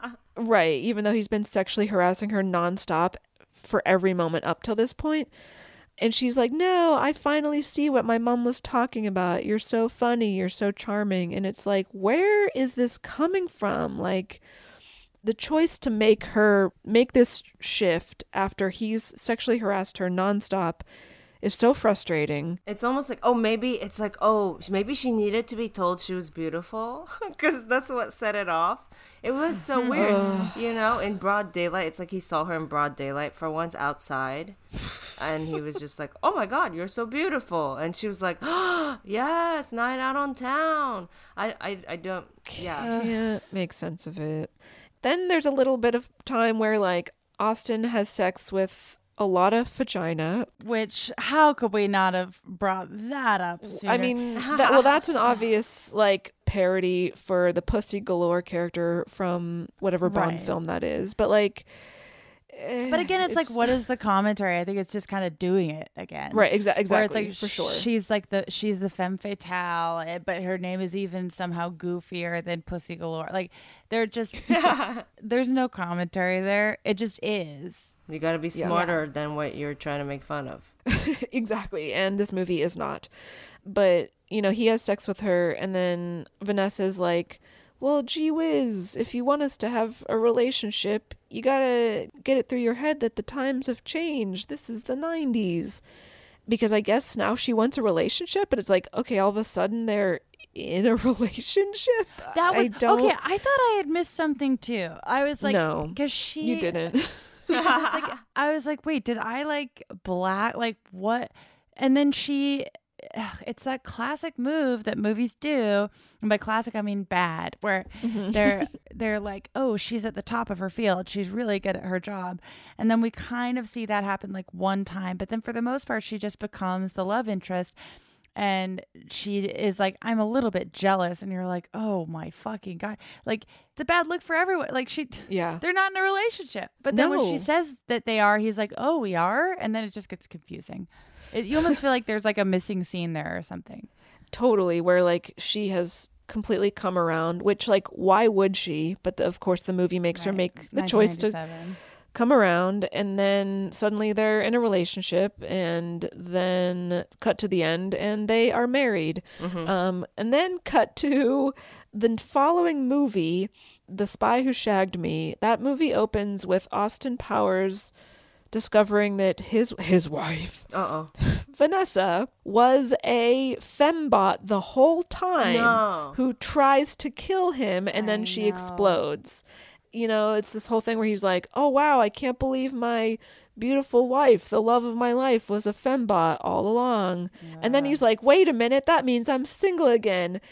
Right, even though he's been sexually harassing her nonstop for every moment up till this point. And she's like, no, I finally see what my mom was talking about, you're so funny, you're so charming. And it's like, where is this coming from? Like, the choice to make her make this shift after he's sexually harassed her nonstop is so frustrating. It's almost like, oh, maybe it's like, oh, maybe she needed to be told she was beautiful because that's what set it off. It was so weird, you know, in broad daylight. It's like he saw her in broad daylight for once outside, and he was just like, oh my God, you're so beautiful. And she was like, oh, yes, night out on town. I, I, I don't, yeah. Can't make sense of it. Then there's a little bit of time where, like, Austin has sex with a lot of vagina. Which, how could we not have brought that up sooner? I mean, that, well, that's an obvious, like, parody for the Pussy Galore character from whatever Bond right. film that is. But, like, But again, it's, it's like, what is the commentary? I think it's just kind of doing it again. Right, exa- exactly, Where it's like, for sure. She's like the, she's the femme fatale, but her name is even somehow goofier than Pussy Galore. Like, they're just, there's no commentary there. It just is. You got to be smarter yeah. than what you're trying to make fun of. Exactly, and this movie is not. But, you know, he has sex with her, and then Vanessa's like, well, gee whiz, if you want us to have a relationship, you gotta get it through your head that the times have changed. This is the nineties. Because I guess now she wants a relationship, but it's like, okay, all of a sudden they're in a relationship. That was, I don't... okay, I thought I had missed something too. I was like, no, because she... You didn't. like, I was like, wait, did I like black, like what? And then she... It's that classic move that movies do, and by classic I mean bad, where mm-hmm. they're they're like, oh, she's at the top of her field, she's really good at her job, and then we kind of see that happen like one time, but then for the most part she just becomes the love interest, and she is like, I'm a little bit jealous, and you're like, oh my fucking god, like it's a bad look for everyone. Like she, yeah, they're not in a relationship, but then no. when she says that they are, he's like, oh, we are, and then it just gets confusing. It, you almost feel like there's like a missing scene there or something. Totally, where like she has completely come around, which like why would she? But the, of course the movie makes right. her make the choice to come around, and then suddenly they're in a relationship, and then cut to the end and they are married. Mm-hmm. Um, and then cut to the following movie, The Spy Who Shagged Me. That movie opens with Austin Powers discovering that his his wife, uh-oh, Vanessa, was a fembot the whole time no. who tries to kill him, and then I she know. explodes. You know, it's this whole thing where he's like, oh, wow, I can't believe my beautiful wife, the love of my life, was a fembot all along. Yeah. And then he's like, wait a minute, that means I'm single again.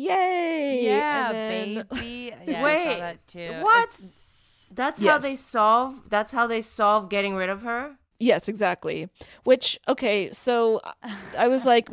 Yay! Yeah, and then... baby. Yeah, wait, I saw that too. What? It's... That's yes. how they solve. That's how they solve getting rid of her. Yes, exactly. Which, okay, so I was like,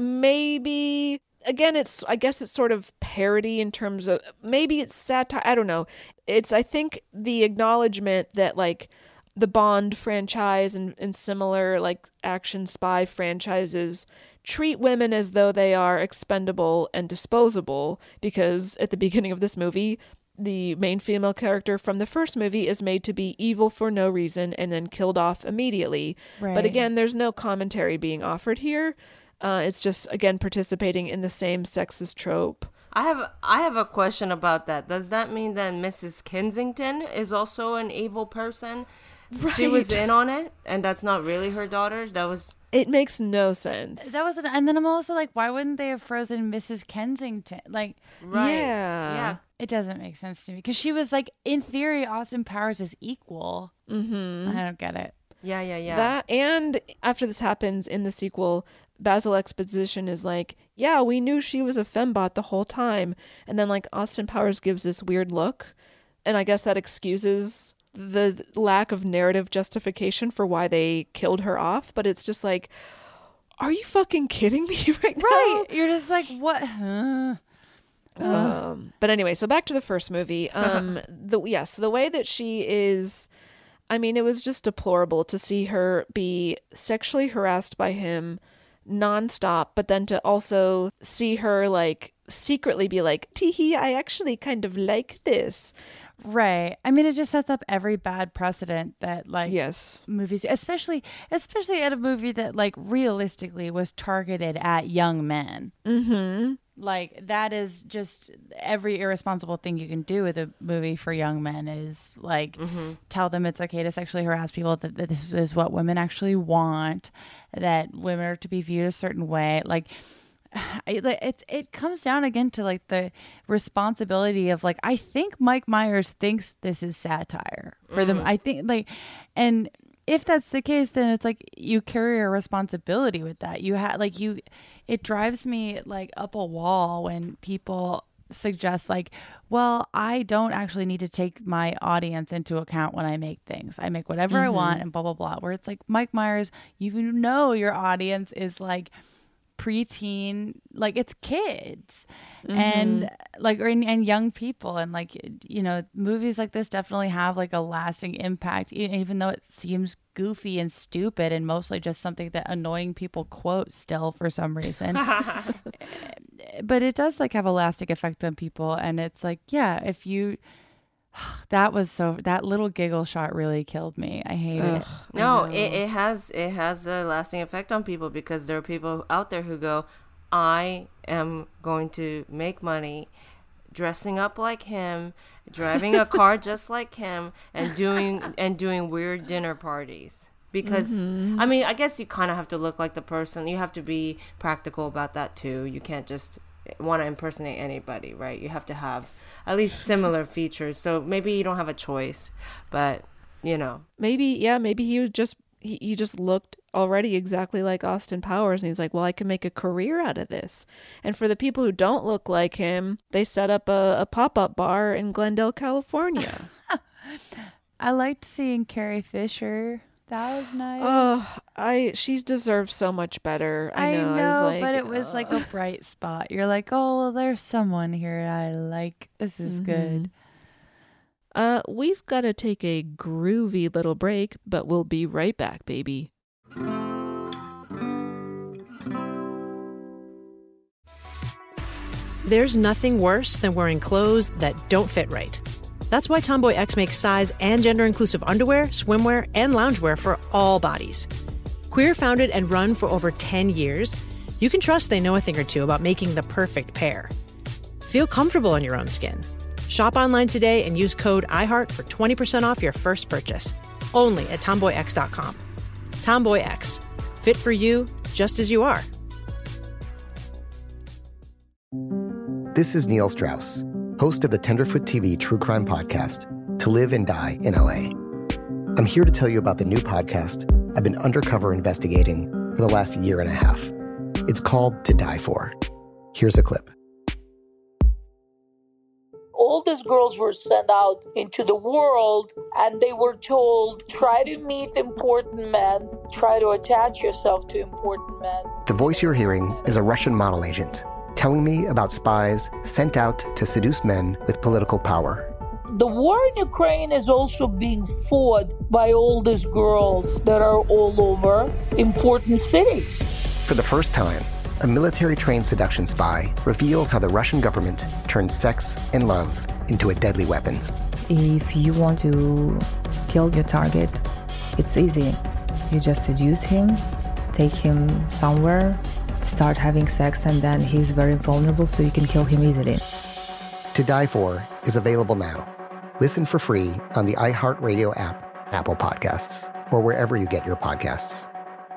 maybe again, it's I guess it's sort of parody in terms of maybe it's satire. I don't know. It's I think the acknowledgement that like the Bond franchise and, and similar like action spy franchises treat women as though they are expendable and disposable, because at the beginning of this movie, the main female character from the first movie is made to be evil for no reason and then killed off immediately. Right. But again, there's no commentary being offered here. Uh, it's just, again, participating in the same sexist trope. I have I have a question about that. Does that mean that Missus Kensington is also an evil person? Right. She was in on it, and that's not really her daughter? That was... It makes no sense. That was, an, and then I'm also like, why wouldn't they have frozen Missus Kensington? Like, right? Yeah, yeah. It doesn't make sense to me because she was like, in theory, Austin Powers is equal. Mm-hmm. I don't get it. Yeah, yeah, yeah. That, and after this happens in the sequel, Basil Exposition is like, yeah, we knew she was a fembot the whole time, and then like Austin Powers gives this weird look, and I guess that excuses the lack of narrative justification for why they killed her off, but it's just like, are you fucking kidding me right now? Right. You're just like, what? Huh? Um, but anyway, so back to the first movie. Um, the yes, the way that she is, I mean, it was just deplorable to see her be sexually harassed by him nonstop, but then to also see her like secretly be like, tee-hee, I actually kind of like this. Right. I mean, it just sets up every bad precedent that like yes. movies, especially especially at a movie that like realistically was targeted at young men. Mm-hmm. Like that is just every irresponsible thing you can do with a movie for young men is like mm-hmm. tell them it's okay to sexually harass people, that, that this is what women actually want, that women are to be viewed a certain way. Like it, it, it comes down again to like the responsibility of like, I think Mike Myers thinks this is satire for mm. them. I think like, and if that's the case, then it's like you carry a responsibility with that. You have like you, it drives me like up a wall when people suggest like, well, I don't actually need to take my audience into account when I make things. I make whatever mm-hmm. I want and blah, blah, blah. Where it's like, Mike Myers, you know your audience is like preteen, like it's kids. Mm-hmm. And like, or, and young people, and like, you know, movies like this definitely have like a lasting impact, even though it seems goofy and stupid and mostly just something that annoying people quote still for some reason. But it does like have a lasting effect on people. And it's like, yeah, if you, that was so, that little giggle shot really killed me. I hate Ugh, it. No, it, it has, it has a lasting effect on people, because there are people out there who go, I am going to make money dressing up like him, driving a car just like him, and doing and doing weird dinner parties. Because, mm-hmm. I mean, I guess you kind of have to look like the person. You have to be practical about that, too. You can't just want to impersonate anybody, right? You have to have at least similar features. So maybe you don't have a choice, but, you know. Maybe, yeah, maybe he was just, he, he just looked already exactly like Austin Powers, and he's like, well, I can make a career out of this. And for the people who don't look like him, they set up a, a pop-up bar in Glendale, California. I liked seeing Carrie Fisher. That was nice. Oh, I she deserves so much better. I know, I know I was like, but it was uh, like a bright spot. You're like, oh, well, there's someone here I like. This is mm-hmm. good. Uh, we've got to take a groovy little break, but we'll be right back, baby. There's nothing worse than wearing clothes that don't fit right. That's why Tomboy X makes size and gender-inclusive underwear, swimwear, and loungewear for all bodies. Queer founded and run for over ten years, you can trust they know a thing or two about making the perfect pair. Feel comfortable in your own skin. Shop online today and use code iHeart for twenty percent off your first purchase. Only at tomboy x dot com. Tomboy X. Fit for you, just as you are. This is Neil Strauss, host of the Tenderfoot T V true crime podcast, To Live and Die in L A. I'm here to tell you about the new podcast I've been undercover investigating for the last year and a half. It's called To Die For. Here's a clip. All these girls were sent out into the world, and they were told, try to meet important men, try to attach yourself to important men. The voice you're hearing is a Russian model agent telling me about spies sent out to seduce men with political power. The war in Ukraine is also being fought by all these girls that are all over important cities. For the first time, a military-trained seduction spy reveals how the Russian government turned sex and love into a deadly weapon. If you want to kill your target, it's easy. You just seduce him, take him somewhere, start having sex, and then he's very vulnerable, so you can kill him easily. To Die For is available now. Listen for free on the iHeartRadio app, Apple Podcasts, or wherever you get your podcasts.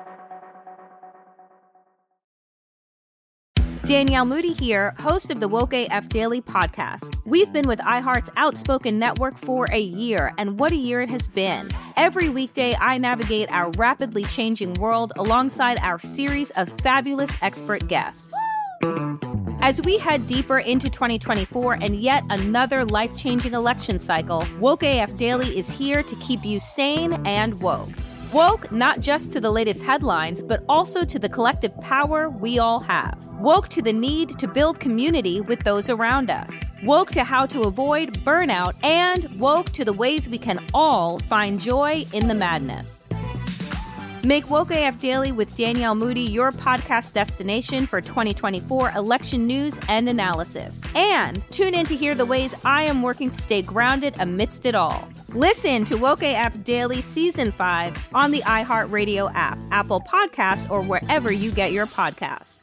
Danielle Moody here, host of the Woke A F Daily podcast. We've been with iHeart's Outspoken Network for a year, and what a year it has been. Every weekday, I navigate our rapidly changing world alongside our series of fabulous expert guests. As we head deeper into twenty twenty-four and yet another life-changing election cycle, Woke A F Daily is here to keep you sane and woke. Woke not just to the latest headlines, but also to the collective power we all have. Woke to the need to build community with those around us. Woke to how to avoid burnout, and woke to the ways we can all find joy in the madness. Make Woke A F Daily with Danielle Moody your podcast destination for twenty twenty-four election news and analysis. And tune in to hear the ways I am working to stay grounded amidst it all. Listen to Woke A F Daily Season five on the iHeartRadio app, Apple Podcasts, or wherever you get your podcasts.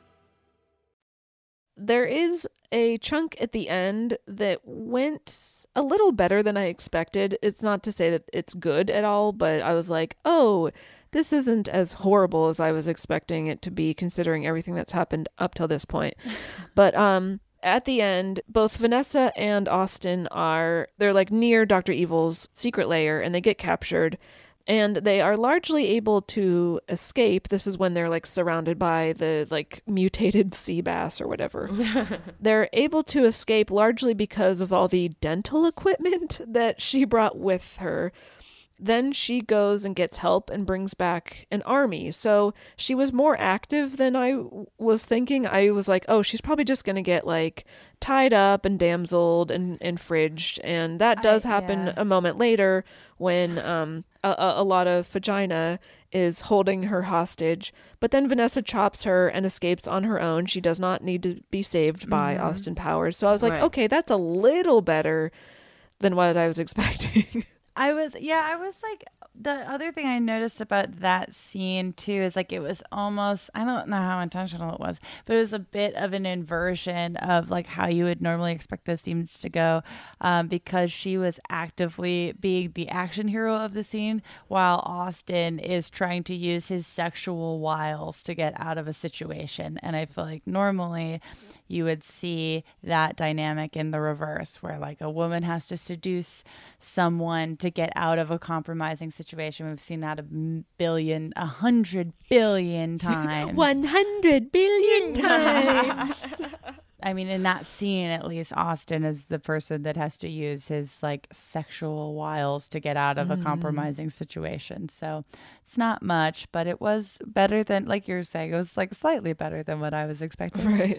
There is a chunk at the end that went a little better than I expected. It's not to say that it's good at all, but I was like, oh, this isn't as horrible as I was expecting it to be, considering everything that's happened up till this point. But um, at the end, both Vanessa and Austin are, they're like near Doctor Evil's secret lair, and they get captured. And they are largely able to escape. This is when they're like surrounded by the like mutated sea bass or whatever. They're able to escape largely because of all the dental equipment that she brought with her. then she goes and gets help and brings back an army. So she was more active than I w- was thinking. I was like, oh, she's probably just going to get like tied up and damseled and, and fridged. And that does I- happen yeah. a moment later when um, a, a, a lot of vagina is holding her hostage. But then Vanessa chops her and escapes on her own. She does not need to be saved by Mhm. Austin Powers. So I was like, Right. okay, that's a little better than what I was expecting. I was, yeah, I was like, the other thing I noticed about that scene too is like it was almost, I don't know how intentional it was, but it was a bit of an inversion of like how you would normally expect those scenes to go, um, because she was actively being the action hero of the scene while Austin is trying to use his sexual wiles to get out of a situation. And I feel like normally you would see that dynamic in the reverse where like a woman has to seduce someone to get out of a compromising situation. We've seen that a billion, a hundred billion times. one hundred billion times. I mean, in that scene, at least Austin is the person that has to use his like sexual wiles to get out of a Mm. compromising situation. So it's not much, but it was better than, like you're saying, it was like slightly better than what I was expecting. Right.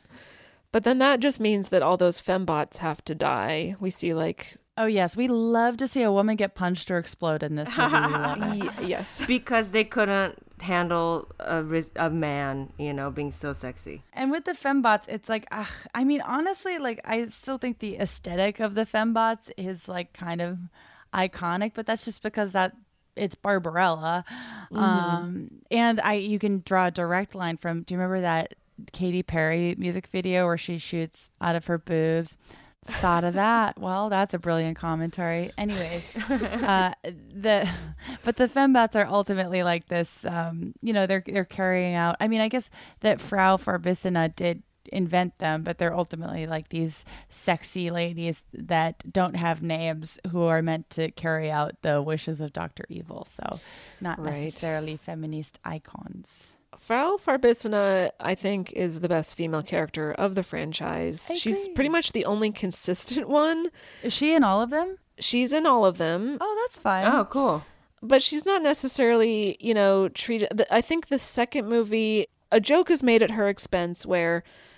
But then that just means that all those fembots have to die. We see like Oh yes, we love to see a woman get punched or explode in this movie. We love it. y- yes. Because they couldn't handle a, ris- a man, you know, being so sexy. And with the fembots, it's like, ugh, I mean, honestly, like I still think the aesthetic of the fembots is like kind of iconic, but that's just because that it's Barbarella. Mhm. Um, and I, you can draw a direct line from. Do you remember that Katy Perry music video where she shoots out of her boobs? Thought of that. Well, that's a brilliant commentary. Anyways, uh, the but the fembots are ultimately like this. Um, you know, they're they're carrying out. I mean, I guess that Frau Farbissina did invent them, but they're ultimately like these sexy ladies that don't have names who are meant to carry out the wishes of Doctor Evil. So, not Right. necessarily feminist icons. Frau Farbissina, I think, is the best female character of the franchise. I She's agree. pretty much the only consistent one. Is she in all of them? She's in all of them. Oh, that's fine. Oh, cool. But she's not necessarily, you know, treated. the- I think the second movie, a joke is made at her expense where,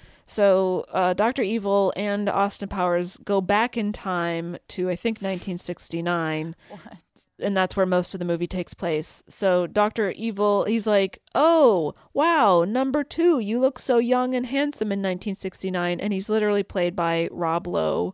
so uh, Doctor Evil and Austin Powers go back in time to, I think, nineteen sixty-nine. What? And that's where most of the movie takes place. So Doctor Evil, he's like, oh, wow, number two, you look so young and handsome in nineteen sixty-nine. And he's literally played by Rob Lowe,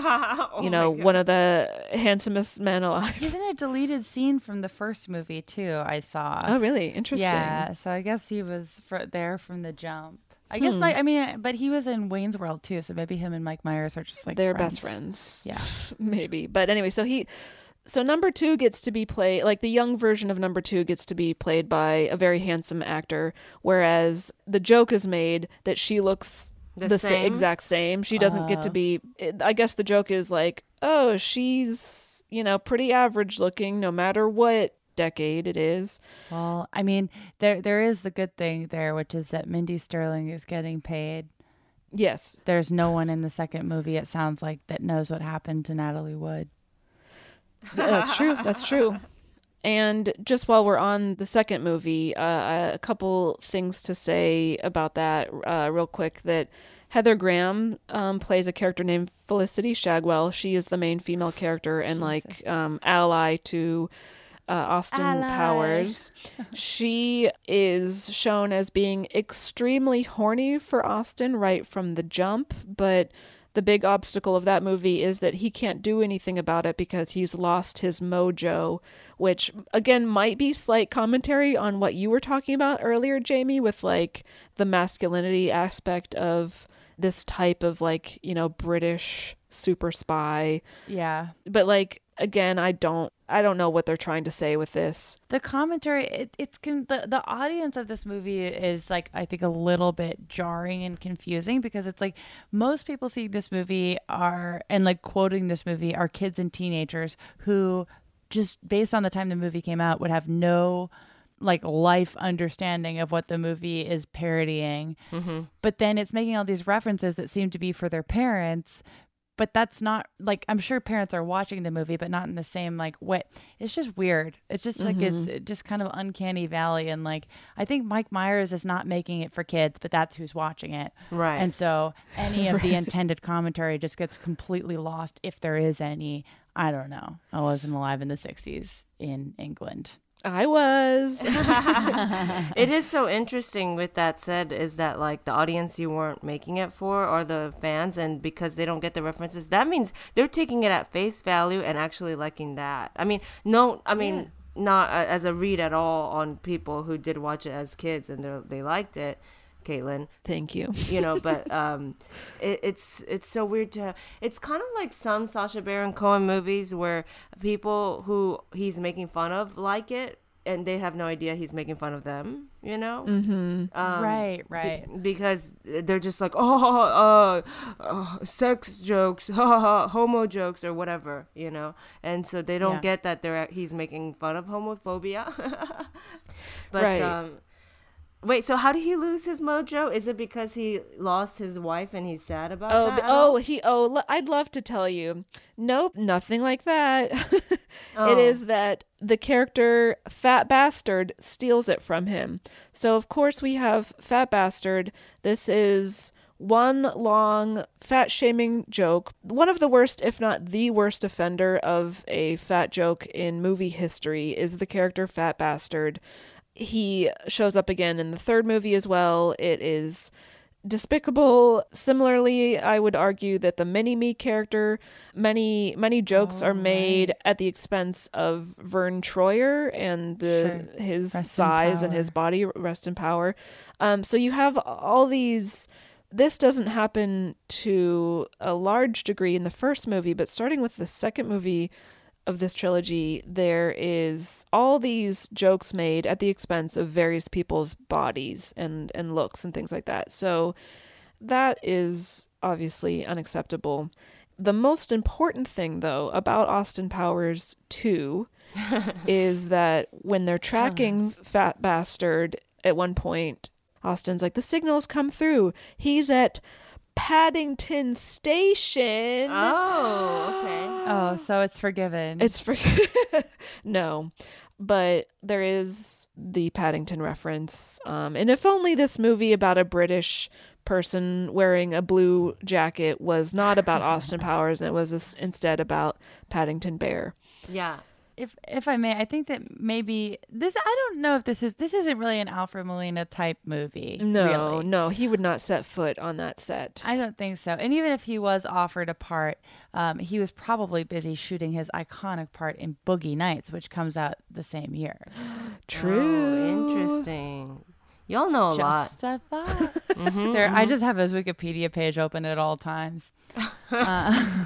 Oh you know, one of the handsomest men alive. He's in a deleted scene from the first movie too. I saw. Oh, really? Interesting. Yeah, so I guess he was fr- there from the jump. I guess Hmm. my, I mean, but he was in Wayne's World too, so maybe him and Mike Myers are just like They're friends. best friends. Yeah. Maybe. But anyway, so he so number two gets to be played, like the young version of number two gets to be played by a very handsome actor, whereas the joke is made that she looks The the, sa- same? exact same. She doesn't get to Oh. be, I guess the joke is like, oh, she's, you know, pretty average looking no matter what decade it is. Well, I mean, there there is the good thing there, which is that Mindy Sterling is getting paid. Yes. There's no one in the second movie, it sounds like, that knows what happened to Natalie Wood. Yeah, that's true. That's true. And just while we're on the second movie, uh, a couple things to say about that uh, real quick. That Heather Graham um, plays a character named Felicity Shagwell. She is the main female character and like um, ally to uh, Austin Ally. Powers. She is shown as being extremely horny for Austin right from the jump, but the big obstacle of that movie is that he can't do anything about it because he's lost his mojo, which again might be slight commentary on what you were talking about earlier, Jamie, with like the masculinity aspect of this type of like, you know, British super spy. Yeah. But like, again, I don't I don't know what they're trying to say with this. The commentary, it, it's con- the the audience of this movie is like, I think, a little bit jarring and confusing because it's like most people seeing this movie are and like quoting this movie are kids and teenagers who just based on the time the movie came out would have no like life understanding of what the movie is parodying. Mm-hmm. But then it's making all these references that seem to be for their parents. but that's not like, I'm sure parents are watching the movie, but not in the same like way. It's just weird. It's just like, Mhm. it's just kind of uncanny valley. And like, I think Mike Myers is not making it for kids, but that's who's watching it. Right. And so any of the Right. intended commentary just gets completely lost, if there is any. I don't know. I wasn't alive in the sixties in England. I was. It is so interesting with that said is that like the audience you weren't making it for are the fans, and because they don't get the references, that means they're taking it at face value and actually liking that. I mean, no, I mean, Yeah. not uh, as a read at all on people who did watch it as kids and they they liked it. Caitlin, Thank you. you know, but um it, it's it's so weird to it's kind of like some Sacha Baron Cohen movies where people who he's making fun of like it and they have no idea he's making fun of them, you know. Mm-hmm. um, Right, right. be- because they're just like, oh, uh, uh sex jokes, ha ha ha, homo jokes or whatever, you know, and so they don't Yeah. get that they're he's making fun of homophobia. But Right. um wait, so how did he lose his mojo? Is it because he lost his wife and he's sad about Oh, that? b- at all? oh, he. Oh, l- I'd love to tell you. Nope, nothing like that. Oh. It is that the character Fat Bastard steals it from him. So of course we have Fat Bastard. This is one long fat shaming joke. One of the worst, if not the worst offender of a fat joke in movie history is the character Fat Bastard. He shows up again in the third movie as well. It is despicable. Similarly, I would argue that the Mini-Me character, many many jokes Oh, are made right. at the expense of Vern Troyer and the Sure. his Rest in size and power. his body, rest in power. Um, so you have all these. This doesn't happen to a large degree in the first movie, but starting with the second movie of this trilogy, there is all these jokes made at the expense of various people's bodies and, and looks and things like that. So that is obviously unacceptable. The most important thing, though, about Austin Powers two is that when they're tracking Fat Bastard at one point, Austin's like, the signal's come through. He's at Paddington Station. Oh, okay. Oh, so it's forgiven. It's for no, but there is the Paddington reference. Um, and if only this movie about a British person wearing a blue jacket was not about Austin Powers, and it was this- instead about Paddington Bear. Yeah. If if I may, I think that maybe this. I don't know if this is this isn't really an Alfred Molina type movie. No, really. no, he would not set foot on that set. I don't think so. And even if he was offered a part, um, he was probably busy shooting his iconic part in Boogie Nights, which comes out the same year. True. Oh, interesting. Y'all know a lot. Just a thought. Mhm, there, I mhm. just have his Wikipedia page open at all times. Uh,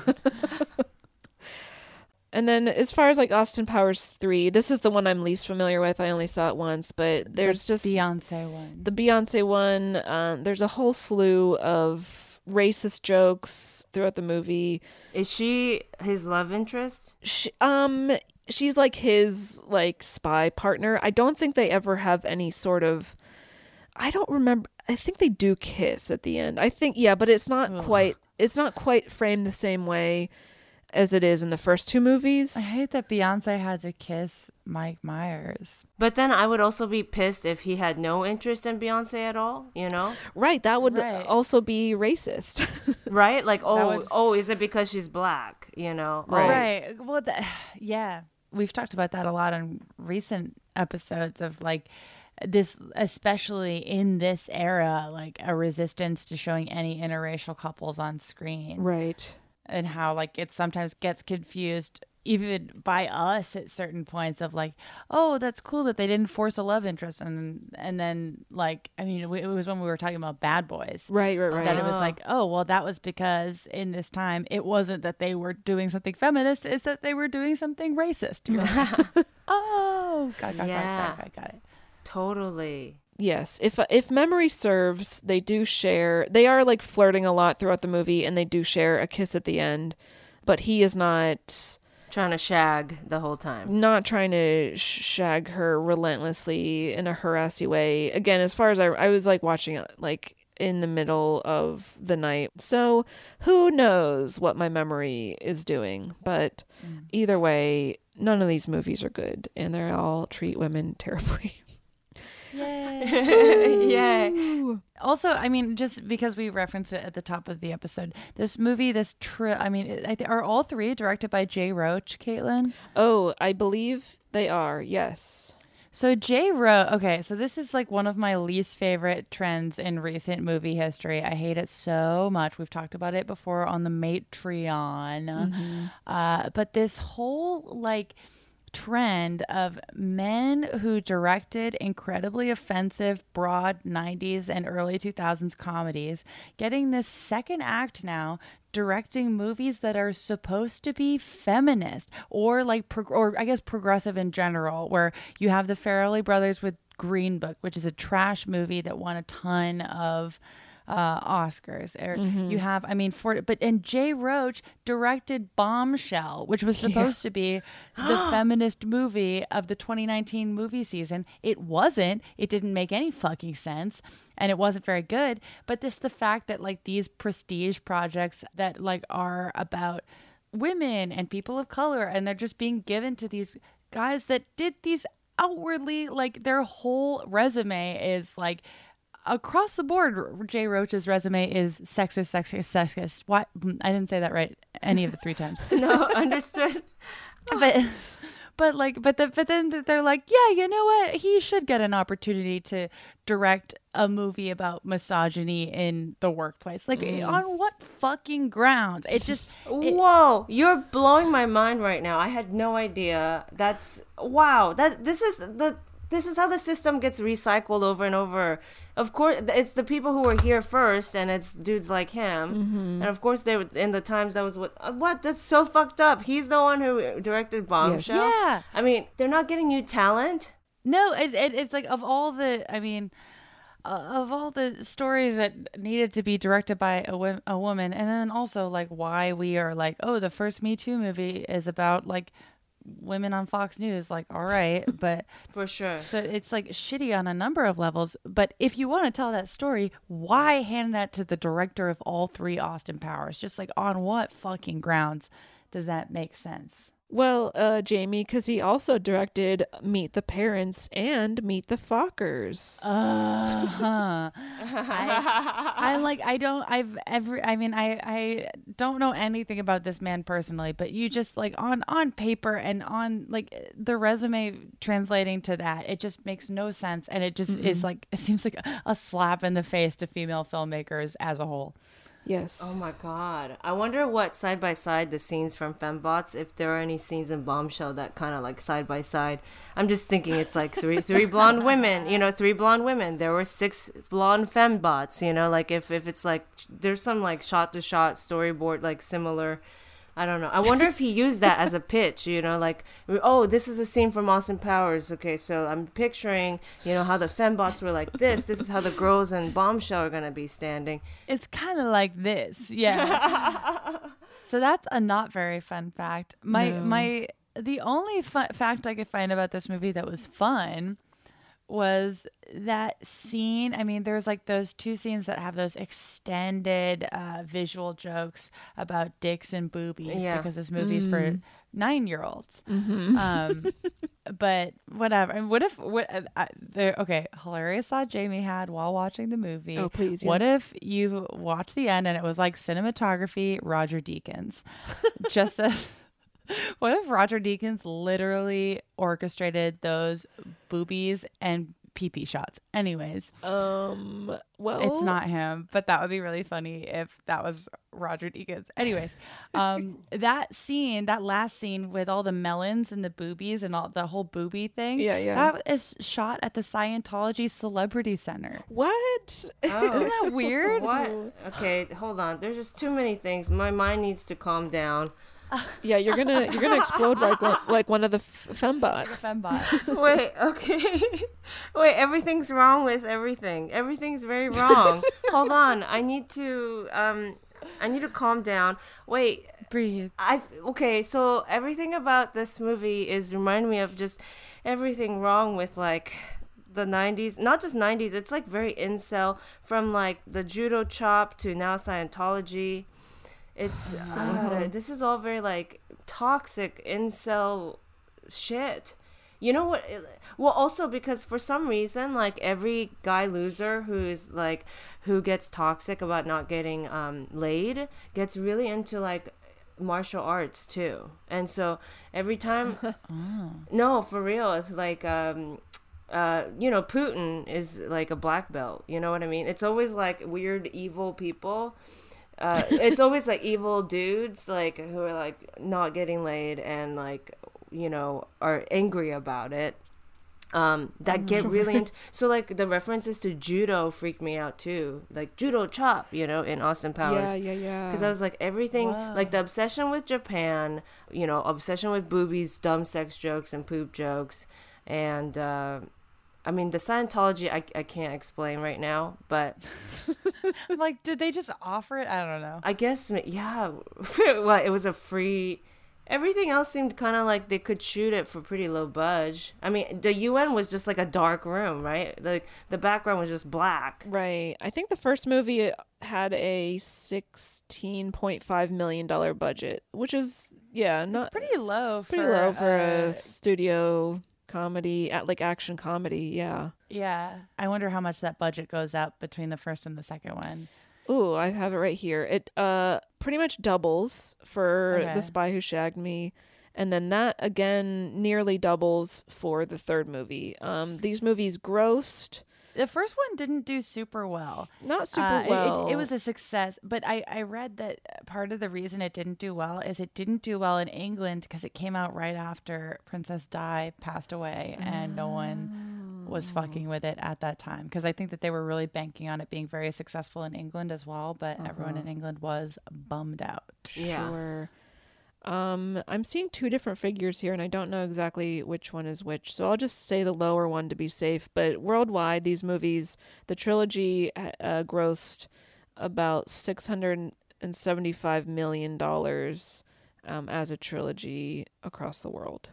And then as far as like Austin Powers three, this is the one I'm least familiar with. I only saw it once, but there's the just Beyonce one. the Beyonce one. Um, there's a whole slew of racist jokes throughout the movie. Is she his love interest? She, um, she's like his like spy partner. I don't think they ever have any sort of. I don't remember. I think they do kiss at the end. I think yeah, but it's not Ugh. quite. It's not quite framed the same way as it is in the first two movies. I hate that Beyonce had to kiss Mike Myers. But then I would also be pissed if he had no interest in Beyonce at all, you know? Right, that would Right. also be racist. Right? Like, oh, would- oh, is it because she's black, you know? Oh, Right. Well, that, yeah. We've talked about that a lot on recent episodes of like this, especially in this era, like a resistance to showing any interracial couples on screen. Right. And how like it sometimes gets confused even by us at certain points of like, oh, that's cool that they didn't force a love interest. And and then like, I mean, it was when we were talking about Bad Boys. Right, right, right. That it was like, oh, well, that was because in this time, it wasn't that they were doing something feminist, it's that they were doing something racist. You're like, oh, got, got, Yeah. got, got, got, got it. Totally. Yes, if if memory serves, they do share. They are like flirting a lot throughout the movie, and they do share a kiss at the end. But he is not Trying to shag the whole time. not trying to sh- shag her relentlessly in a harassy way. Again, as far as I, I was like watching it, like in the middle of the night. So who knows what my memory is doing. But mm. either way, none of these movies are good, and they all treat women terribly. Yay. Yay. Also, I mean, just because we referenced it at the top of the episode, this movie, this trip, I mean, I th- are all three directed by Jay Roach, Caitlin? Oh, I believe they are, yes. So Jay Roach, okay, so this is like one of my least favorite trends in recent movie history. I hate it so much. We've talked about it before on the Matreon. Mm-hmm. Uh, but this whole like trend of men who directed incredibly offensive, broad nineties and early two thousands comedies getting this second act now, directing movies that are supposed to be feminist or like pro- or I guess progressive in general, where you have the Farrelly brothers with Green Book, which is a trash movie that won a ton of uh Oscars. Or mm-hmm. you have I mean for but and Jay Roach directed Bombshell, which was supposed yeah. to be the feminist movie of the twenty nineteen movie season. It wasn't. It didn't make any fucking sense, and it wasn't very good. But just the fact that like these prestige projects that like are about women and people of color, and they're just being given to these guys that did these outwardly, like their whole resume is like across the board. Jay Roach's resume is sexist, sexist, sexist. What? I didn't say that right any of the three times. No, understood. But, but like, but the, but then they're like, yeah, you know what? He should get an opportunity to direct a movie about misogyny in the workplace. Like, mm. on what fucking grounds? It just. It, Whoa, you're blowing my mind right now. I had no idea. That's wow. That this is the. This is how the system gets recycled over and over. Of course, it's the people who were here first, and it's dudes like him. Mm-hmm. And of course, they were, in the times that was what. What? That's so fucked up. He's the one who directed Bombshell. Yes. Yeah. I mean, they're not getting you talent. No, it, it it's like of all the. I mean, uh, of all the stories that needed to be directed by a, wo- a woman, and then also like why we are like, oh, the first Me Too movie is about like women on Fox News. Like, all right, but for sure. So it's like shitty on a number of levels. But if you want to tell that story, why hand that to the director of all three Austin Powers? Just like, on what fucking grounds does that make sense? Well, uh, Jamie, because he also directed Meet the Parents and Meet the Fockers. Uh-huh. I, I like, I don't, I've ever, I mean, I, I don't know anything about this man personally, but you just like on, on paper and on like the resume translating to that, it just makes no sense. And it just Mm-mm. is like, it seems like a, a slap in the face to female filmmakers as a whole. Yes. Oh my God. I wonder what side by side the scenes from Fembots, if there are any scenes in Bombshell that kind of like side by side. I'm just thinking it's like three three blonde women, you know, three blonde women. There were six blonde Fembots, you know, like if, if it's like there's some like shot to shot storyboard like similar. I don't know. I wonder if he used that as a pitch, you know, like, oh, this is a scene from Austin Powers. Okay, so I'm picturing, you know, how the Fembots were like this. This is how the girls in Bombshell are going to be standing. It's kind of like this. Yeah. So that's a not very fun fact. My, no. my, the only fun fact I could find about this movie that was fun was that scene. I mean, there's like those two scenes that have those extended uh, visual jokes about dicks and boobies, yeah. because this movie's mm. for nine-year-olds. Mm-hmm. Um, but whatever. And what if? What? Uh, there. Okay, hilarious thought Jamie had while watching the movie. Oh, please. What yes. if you watched the end and it was like cinematography, Roger Deakins, just a. What if Roger Deakins literally orchestrated those boobies and pee-pee shots? Anyways, um, well, it's not him, but that would be really funny if that was Roger Deakins. Anyways, um, that scene, that last scene with all the melons and the boobies and all the whole boobie thing, yeah, yeah, that is shot at the Scientology Celebrity Center. What? Oh. Isn't that weird? What? Okay, hold on. There's just too many things. My mind needs to calm down. Yeah, you're gonna you're gonna explode like like one of the f- fembots. Fembots. Wait, okay. Wait, everything's wrong with everything. Everything's very wrong. Hold on, I need to um, I need to calm down. Wait, breathe. I okay. So everything about this movie is reminding me of just everything wrong with like the nineties, not just nineties, it's like very incel, from like the judo chop to now Scientology. It's uh, this is all very like toxic incel shit. You know what? Well, also because for some reason, like every guy loser who's like who gets toxic about not getting um laid gets really into like martial arts too. And so every time oh. No, for real, it's like um uh you know, Putin is like a black belt, you know what I mean? It's always like weird evil people. Uh it's always like evil dudes like who are like not getting laid and like, you know, are angry about it. Um, that get really into, so like the references to judo freaked me out too, like judo chop, you know, in Austin Powers. Yeah, yeah, yeah. Because I was like everything, Wow. like the obsession with Japan, you know, obsession with boobies, dumb sex jokes, and poop jokes, and uh, I mean the Scientology, I I can't explain right now, but like, did they just offer it? I don't know. I guess yeah, well, it was a free. Everything else seemed kind of like they could shoot it for pretty low budge. I mean, the U N was just like a dark room, right? Like the background was just black. Right. I think the first movie had a sixteen point five million dollars budget, which is, yeah, not it's pretty low for, pretty low for uh, a studio comedy, at like action comedy. Yeah. Yeah. I wonder how much that budget goes up between the first and the second one. Ooh, I have it right here. It uh pretty much doubles for Okay. The Spy Who Shagged Me, and then that again nearly doubles for the third movie. Um, these movies grossed. The first one didn't do super well. Not super Uh, it- well. It, it was a success, but I, I read that part of the reason it didn't do well is it didn't do well in England because it came out right after Princess Di passed away, and no one was fucking with it at that time. Because I think that they were really banking on it being very successful in England as well, but everyone in England was bummed out. Yeah. Sure. Um, I'm seeing two different figures here, and I don't know exactly which one is which. So I'll just say the lower one to be safe. But worldwide, these movies, the trilogy, uh, grossed about six hundred seventy-five million dollars um, as a trilogy across the world.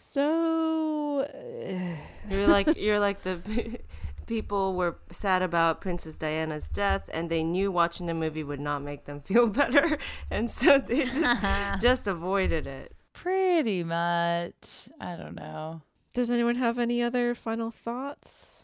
So You're like you're like the people were sad about Princess Diana's death, and they knew watching the movie would not make them feel better, and so they just just avoided it. Pretty much. I don't know. Does anyone have any other final thoughts?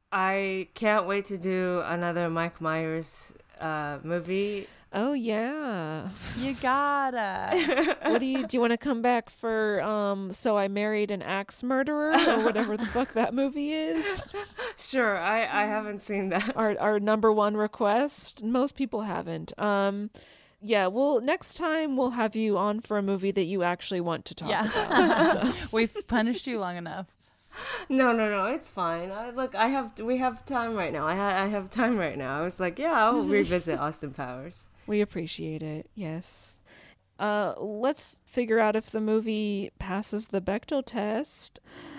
I can't wait to do another Mike Myers uh, movie. Oh yeah, you gotta. What do you do? You want to come back for um? So I Married an Axe Murderer, or whatever the fuck that movie is. Sure, I I haven't seen that. Our our number one request. Most people haven't. Um, yeah. Well, next time we'll have you on for a movie that you actually want to talk Yeah. about. So. We've punished you long enough. No, no, no, it's fine. I, look, I have we have time right now. I ha- I have time right now. I was like, yeah, I'll revisit Austin Powers. We appreciate it. Yes. Uh, let's figure out if the movie passes the Bechdel test.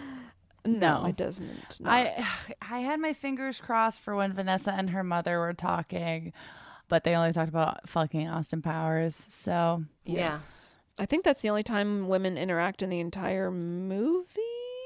No, No. it doesn't. Not. I I had my fingers crossed for when Vanessa and her mother were talking, but they only talked about fucking Austin Powers. So Yes. I think that's the only time women interact in the entire movie.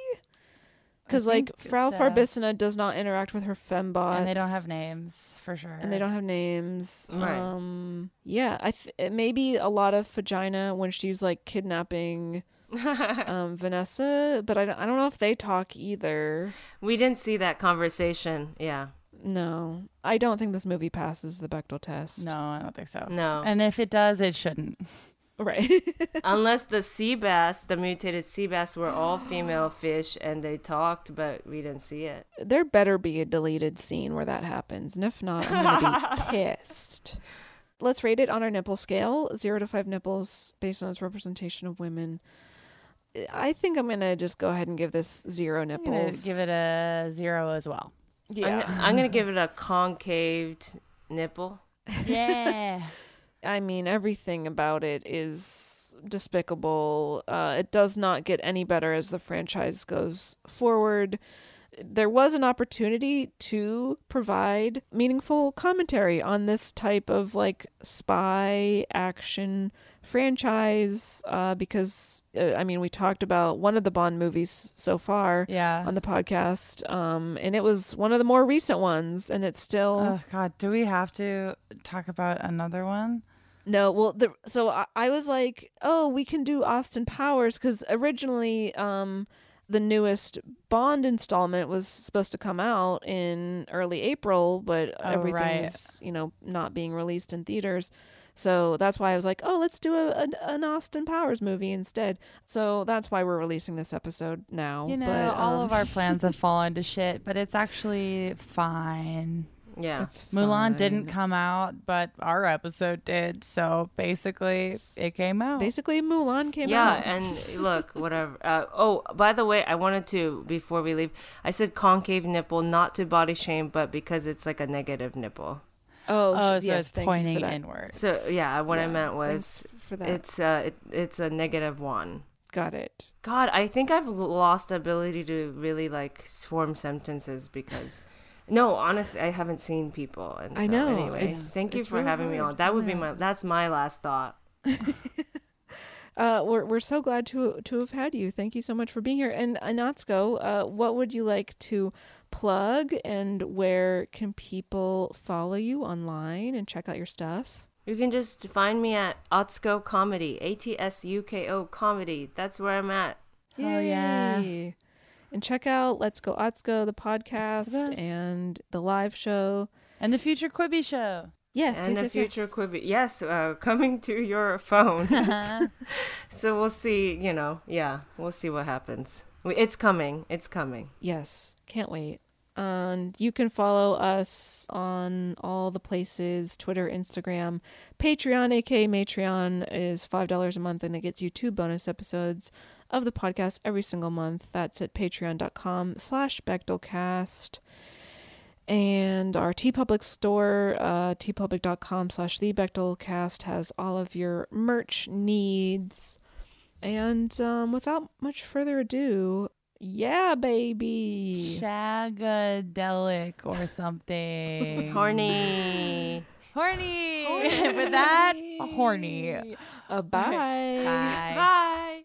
Because, I like, think Frau so. Farbissina does not interact with her fembots. and they don't have names for sure. And they don't have names. Right. Um, yeah, I th- it may be a lot of vagina when she's, like, kidnapping um, Vanessa. But I don't, I don't know if they talk either. We didn't see that conversation. Yeah. No. I don't think this movie passes the Bechdel test. No, I don't think so. No. And if it does, it shouldn't. Right. Unless the sea bass, the mutated sea bass, were all female fish and they talked, but we didn't see it. There better be a deleted scene where that happens. And if not, I'm going to be pissed. Let's rate it on our nipple scale. Zero to five nipples based on its representation of women. I think I'm going to just go ahead and give this zero I'm gonna nipples. give it a zero as well. Yeah. I'm, I'm going to give it a concaved nipple. Yeah. I mean, everything about it is despicable. Uh, it does not get any better as the franchise goes forward. there was an opportunity to provide meaningful commentary on this type of like spy action franchise, uh, because uh, I mean, we talked about one of the Bond movies so far yeah. on the podcast, um, and it was one of the more recent ones, and it's still. Oh God, do we have to talk about another one? No, well, the, so I, I was like, oh, we can do Austin Powers, because originally um, the newest Bond installment was supposed to come out in early April, but oh, everything right. was, you know, not being released in theaters. So that's why I was like, oh, let's do a, a an Austin Powers movie instead. So that's why we're releasing this episode now. You know, but, um, all of our plans have fallen to shit, but it's actually fine. Yeah. It's Mulan fine. didn't come out, but our episode did. So basically, it came out. Basically, Mulan came yeah, out. Yeah, and look, whatever. Uh, oh, by the way, I wanted to, before we leave, I said concave nipple, not to body shame, but because it's like a negative nipple. Oh, oh yes, so it's thank pointing you for that. inward. So, yeah, what yeah, I meant was for that. it's uh, it, it's a negative one. Got it. God, I think I've lost the ability to really, like, form sentences because... No, honestly, I haven't seen people. And so, I know. Anyway, It's, thank you it's for really having me hard. on. That would yeah. be my. That's my last thought. uh, we're we're so glad to to have had you. Thank you so much for being here. And Anatsuko, uh, what would you like to plug, and where can people follow you online and check out your stuff? You can just find me at Atsuko Comedy, A T S U K O Comedy. That's where I'm at. Oh yeah. Yay. And check out Let's Go Atsuko, the podcast, the and the live show. And the future Quibi show. Yes, and yes, the yes, future yes. Quibi. Yes, uh, coming to your phone. So we'll see, you know, yeah, we'll see what happens. It's coming. It's coming. Yes, can't wait. And you can follow us on all the places, Twitter, Instagram, Patreon, aka Matreon is five dollars a month, and it gets you two bonus episodes of the podcast every single month. That's at patreon.com slash Bechdelcast. And our TeePublic store, uh, tpublic.com slash the Bechdelcast, has all of your merch needs. And um, without much further ado, yeah, baby. Shagadelic or something. Horny. Horny. With that, horny. Uh, bye. Bye. Bye.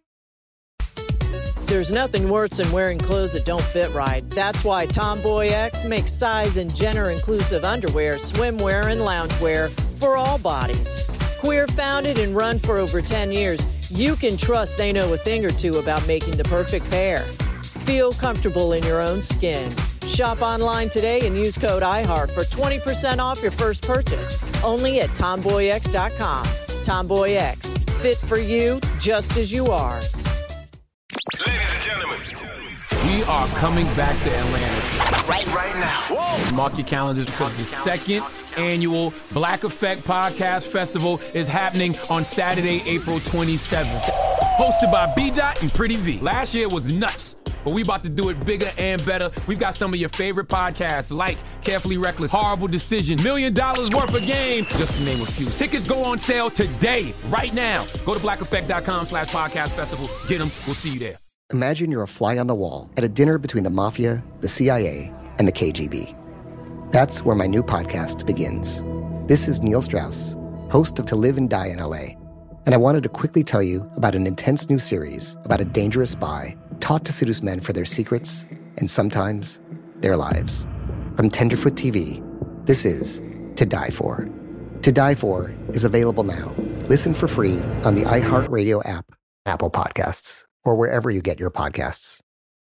There's nothing worse than wearing clothes that don't fit right. That's why Tomboy X makes size and gender inclusive underwear, swimwear, and loungewear for all bodies. Queer founded and run for over ten years, you can trust they know a thing or two about making the perfect pair. Feel comfortable in your own skin. Shop online today and use code iHeart for twenty percent off your first purchase. Only at tomboy x dot com. Tomboy X, fit for you just as you are. Ladies and gentlemen, We are coming back to Atlanta. right, right now. Whoa. Mark your calendars because the second annual Black Effect Podcast Festival is happening on Saturday, April twenty-seventh. Hosted by B Dot and Pretty V. Last year was nuts, but we about to do it bigger and better. We've got some of your favorite podcasts like Carefully Reckless, Horrible Decision, Million Dollars Worth of Game, just to name a few. Tickets go on sale today, right now. Go to blackeffect.com slash podcast festival. Get them. We'll see you there. Imagine you're a fly on the wall at a dinner between the mafia, the C I A, and the K G B. That's where my new podcast begins. This is Neil Strauss, host of To Live and Die in L A, and I wanted to quickly tell you about an intense new series about a dangerous spy taught to seduce men for their secrets and sometimes their lives. From Tenderfoot T V, this is To Die For. To Die For is available now. Listen for free on the iHeartRadio app, Apple Podcasts, or wherever you get your podcasts.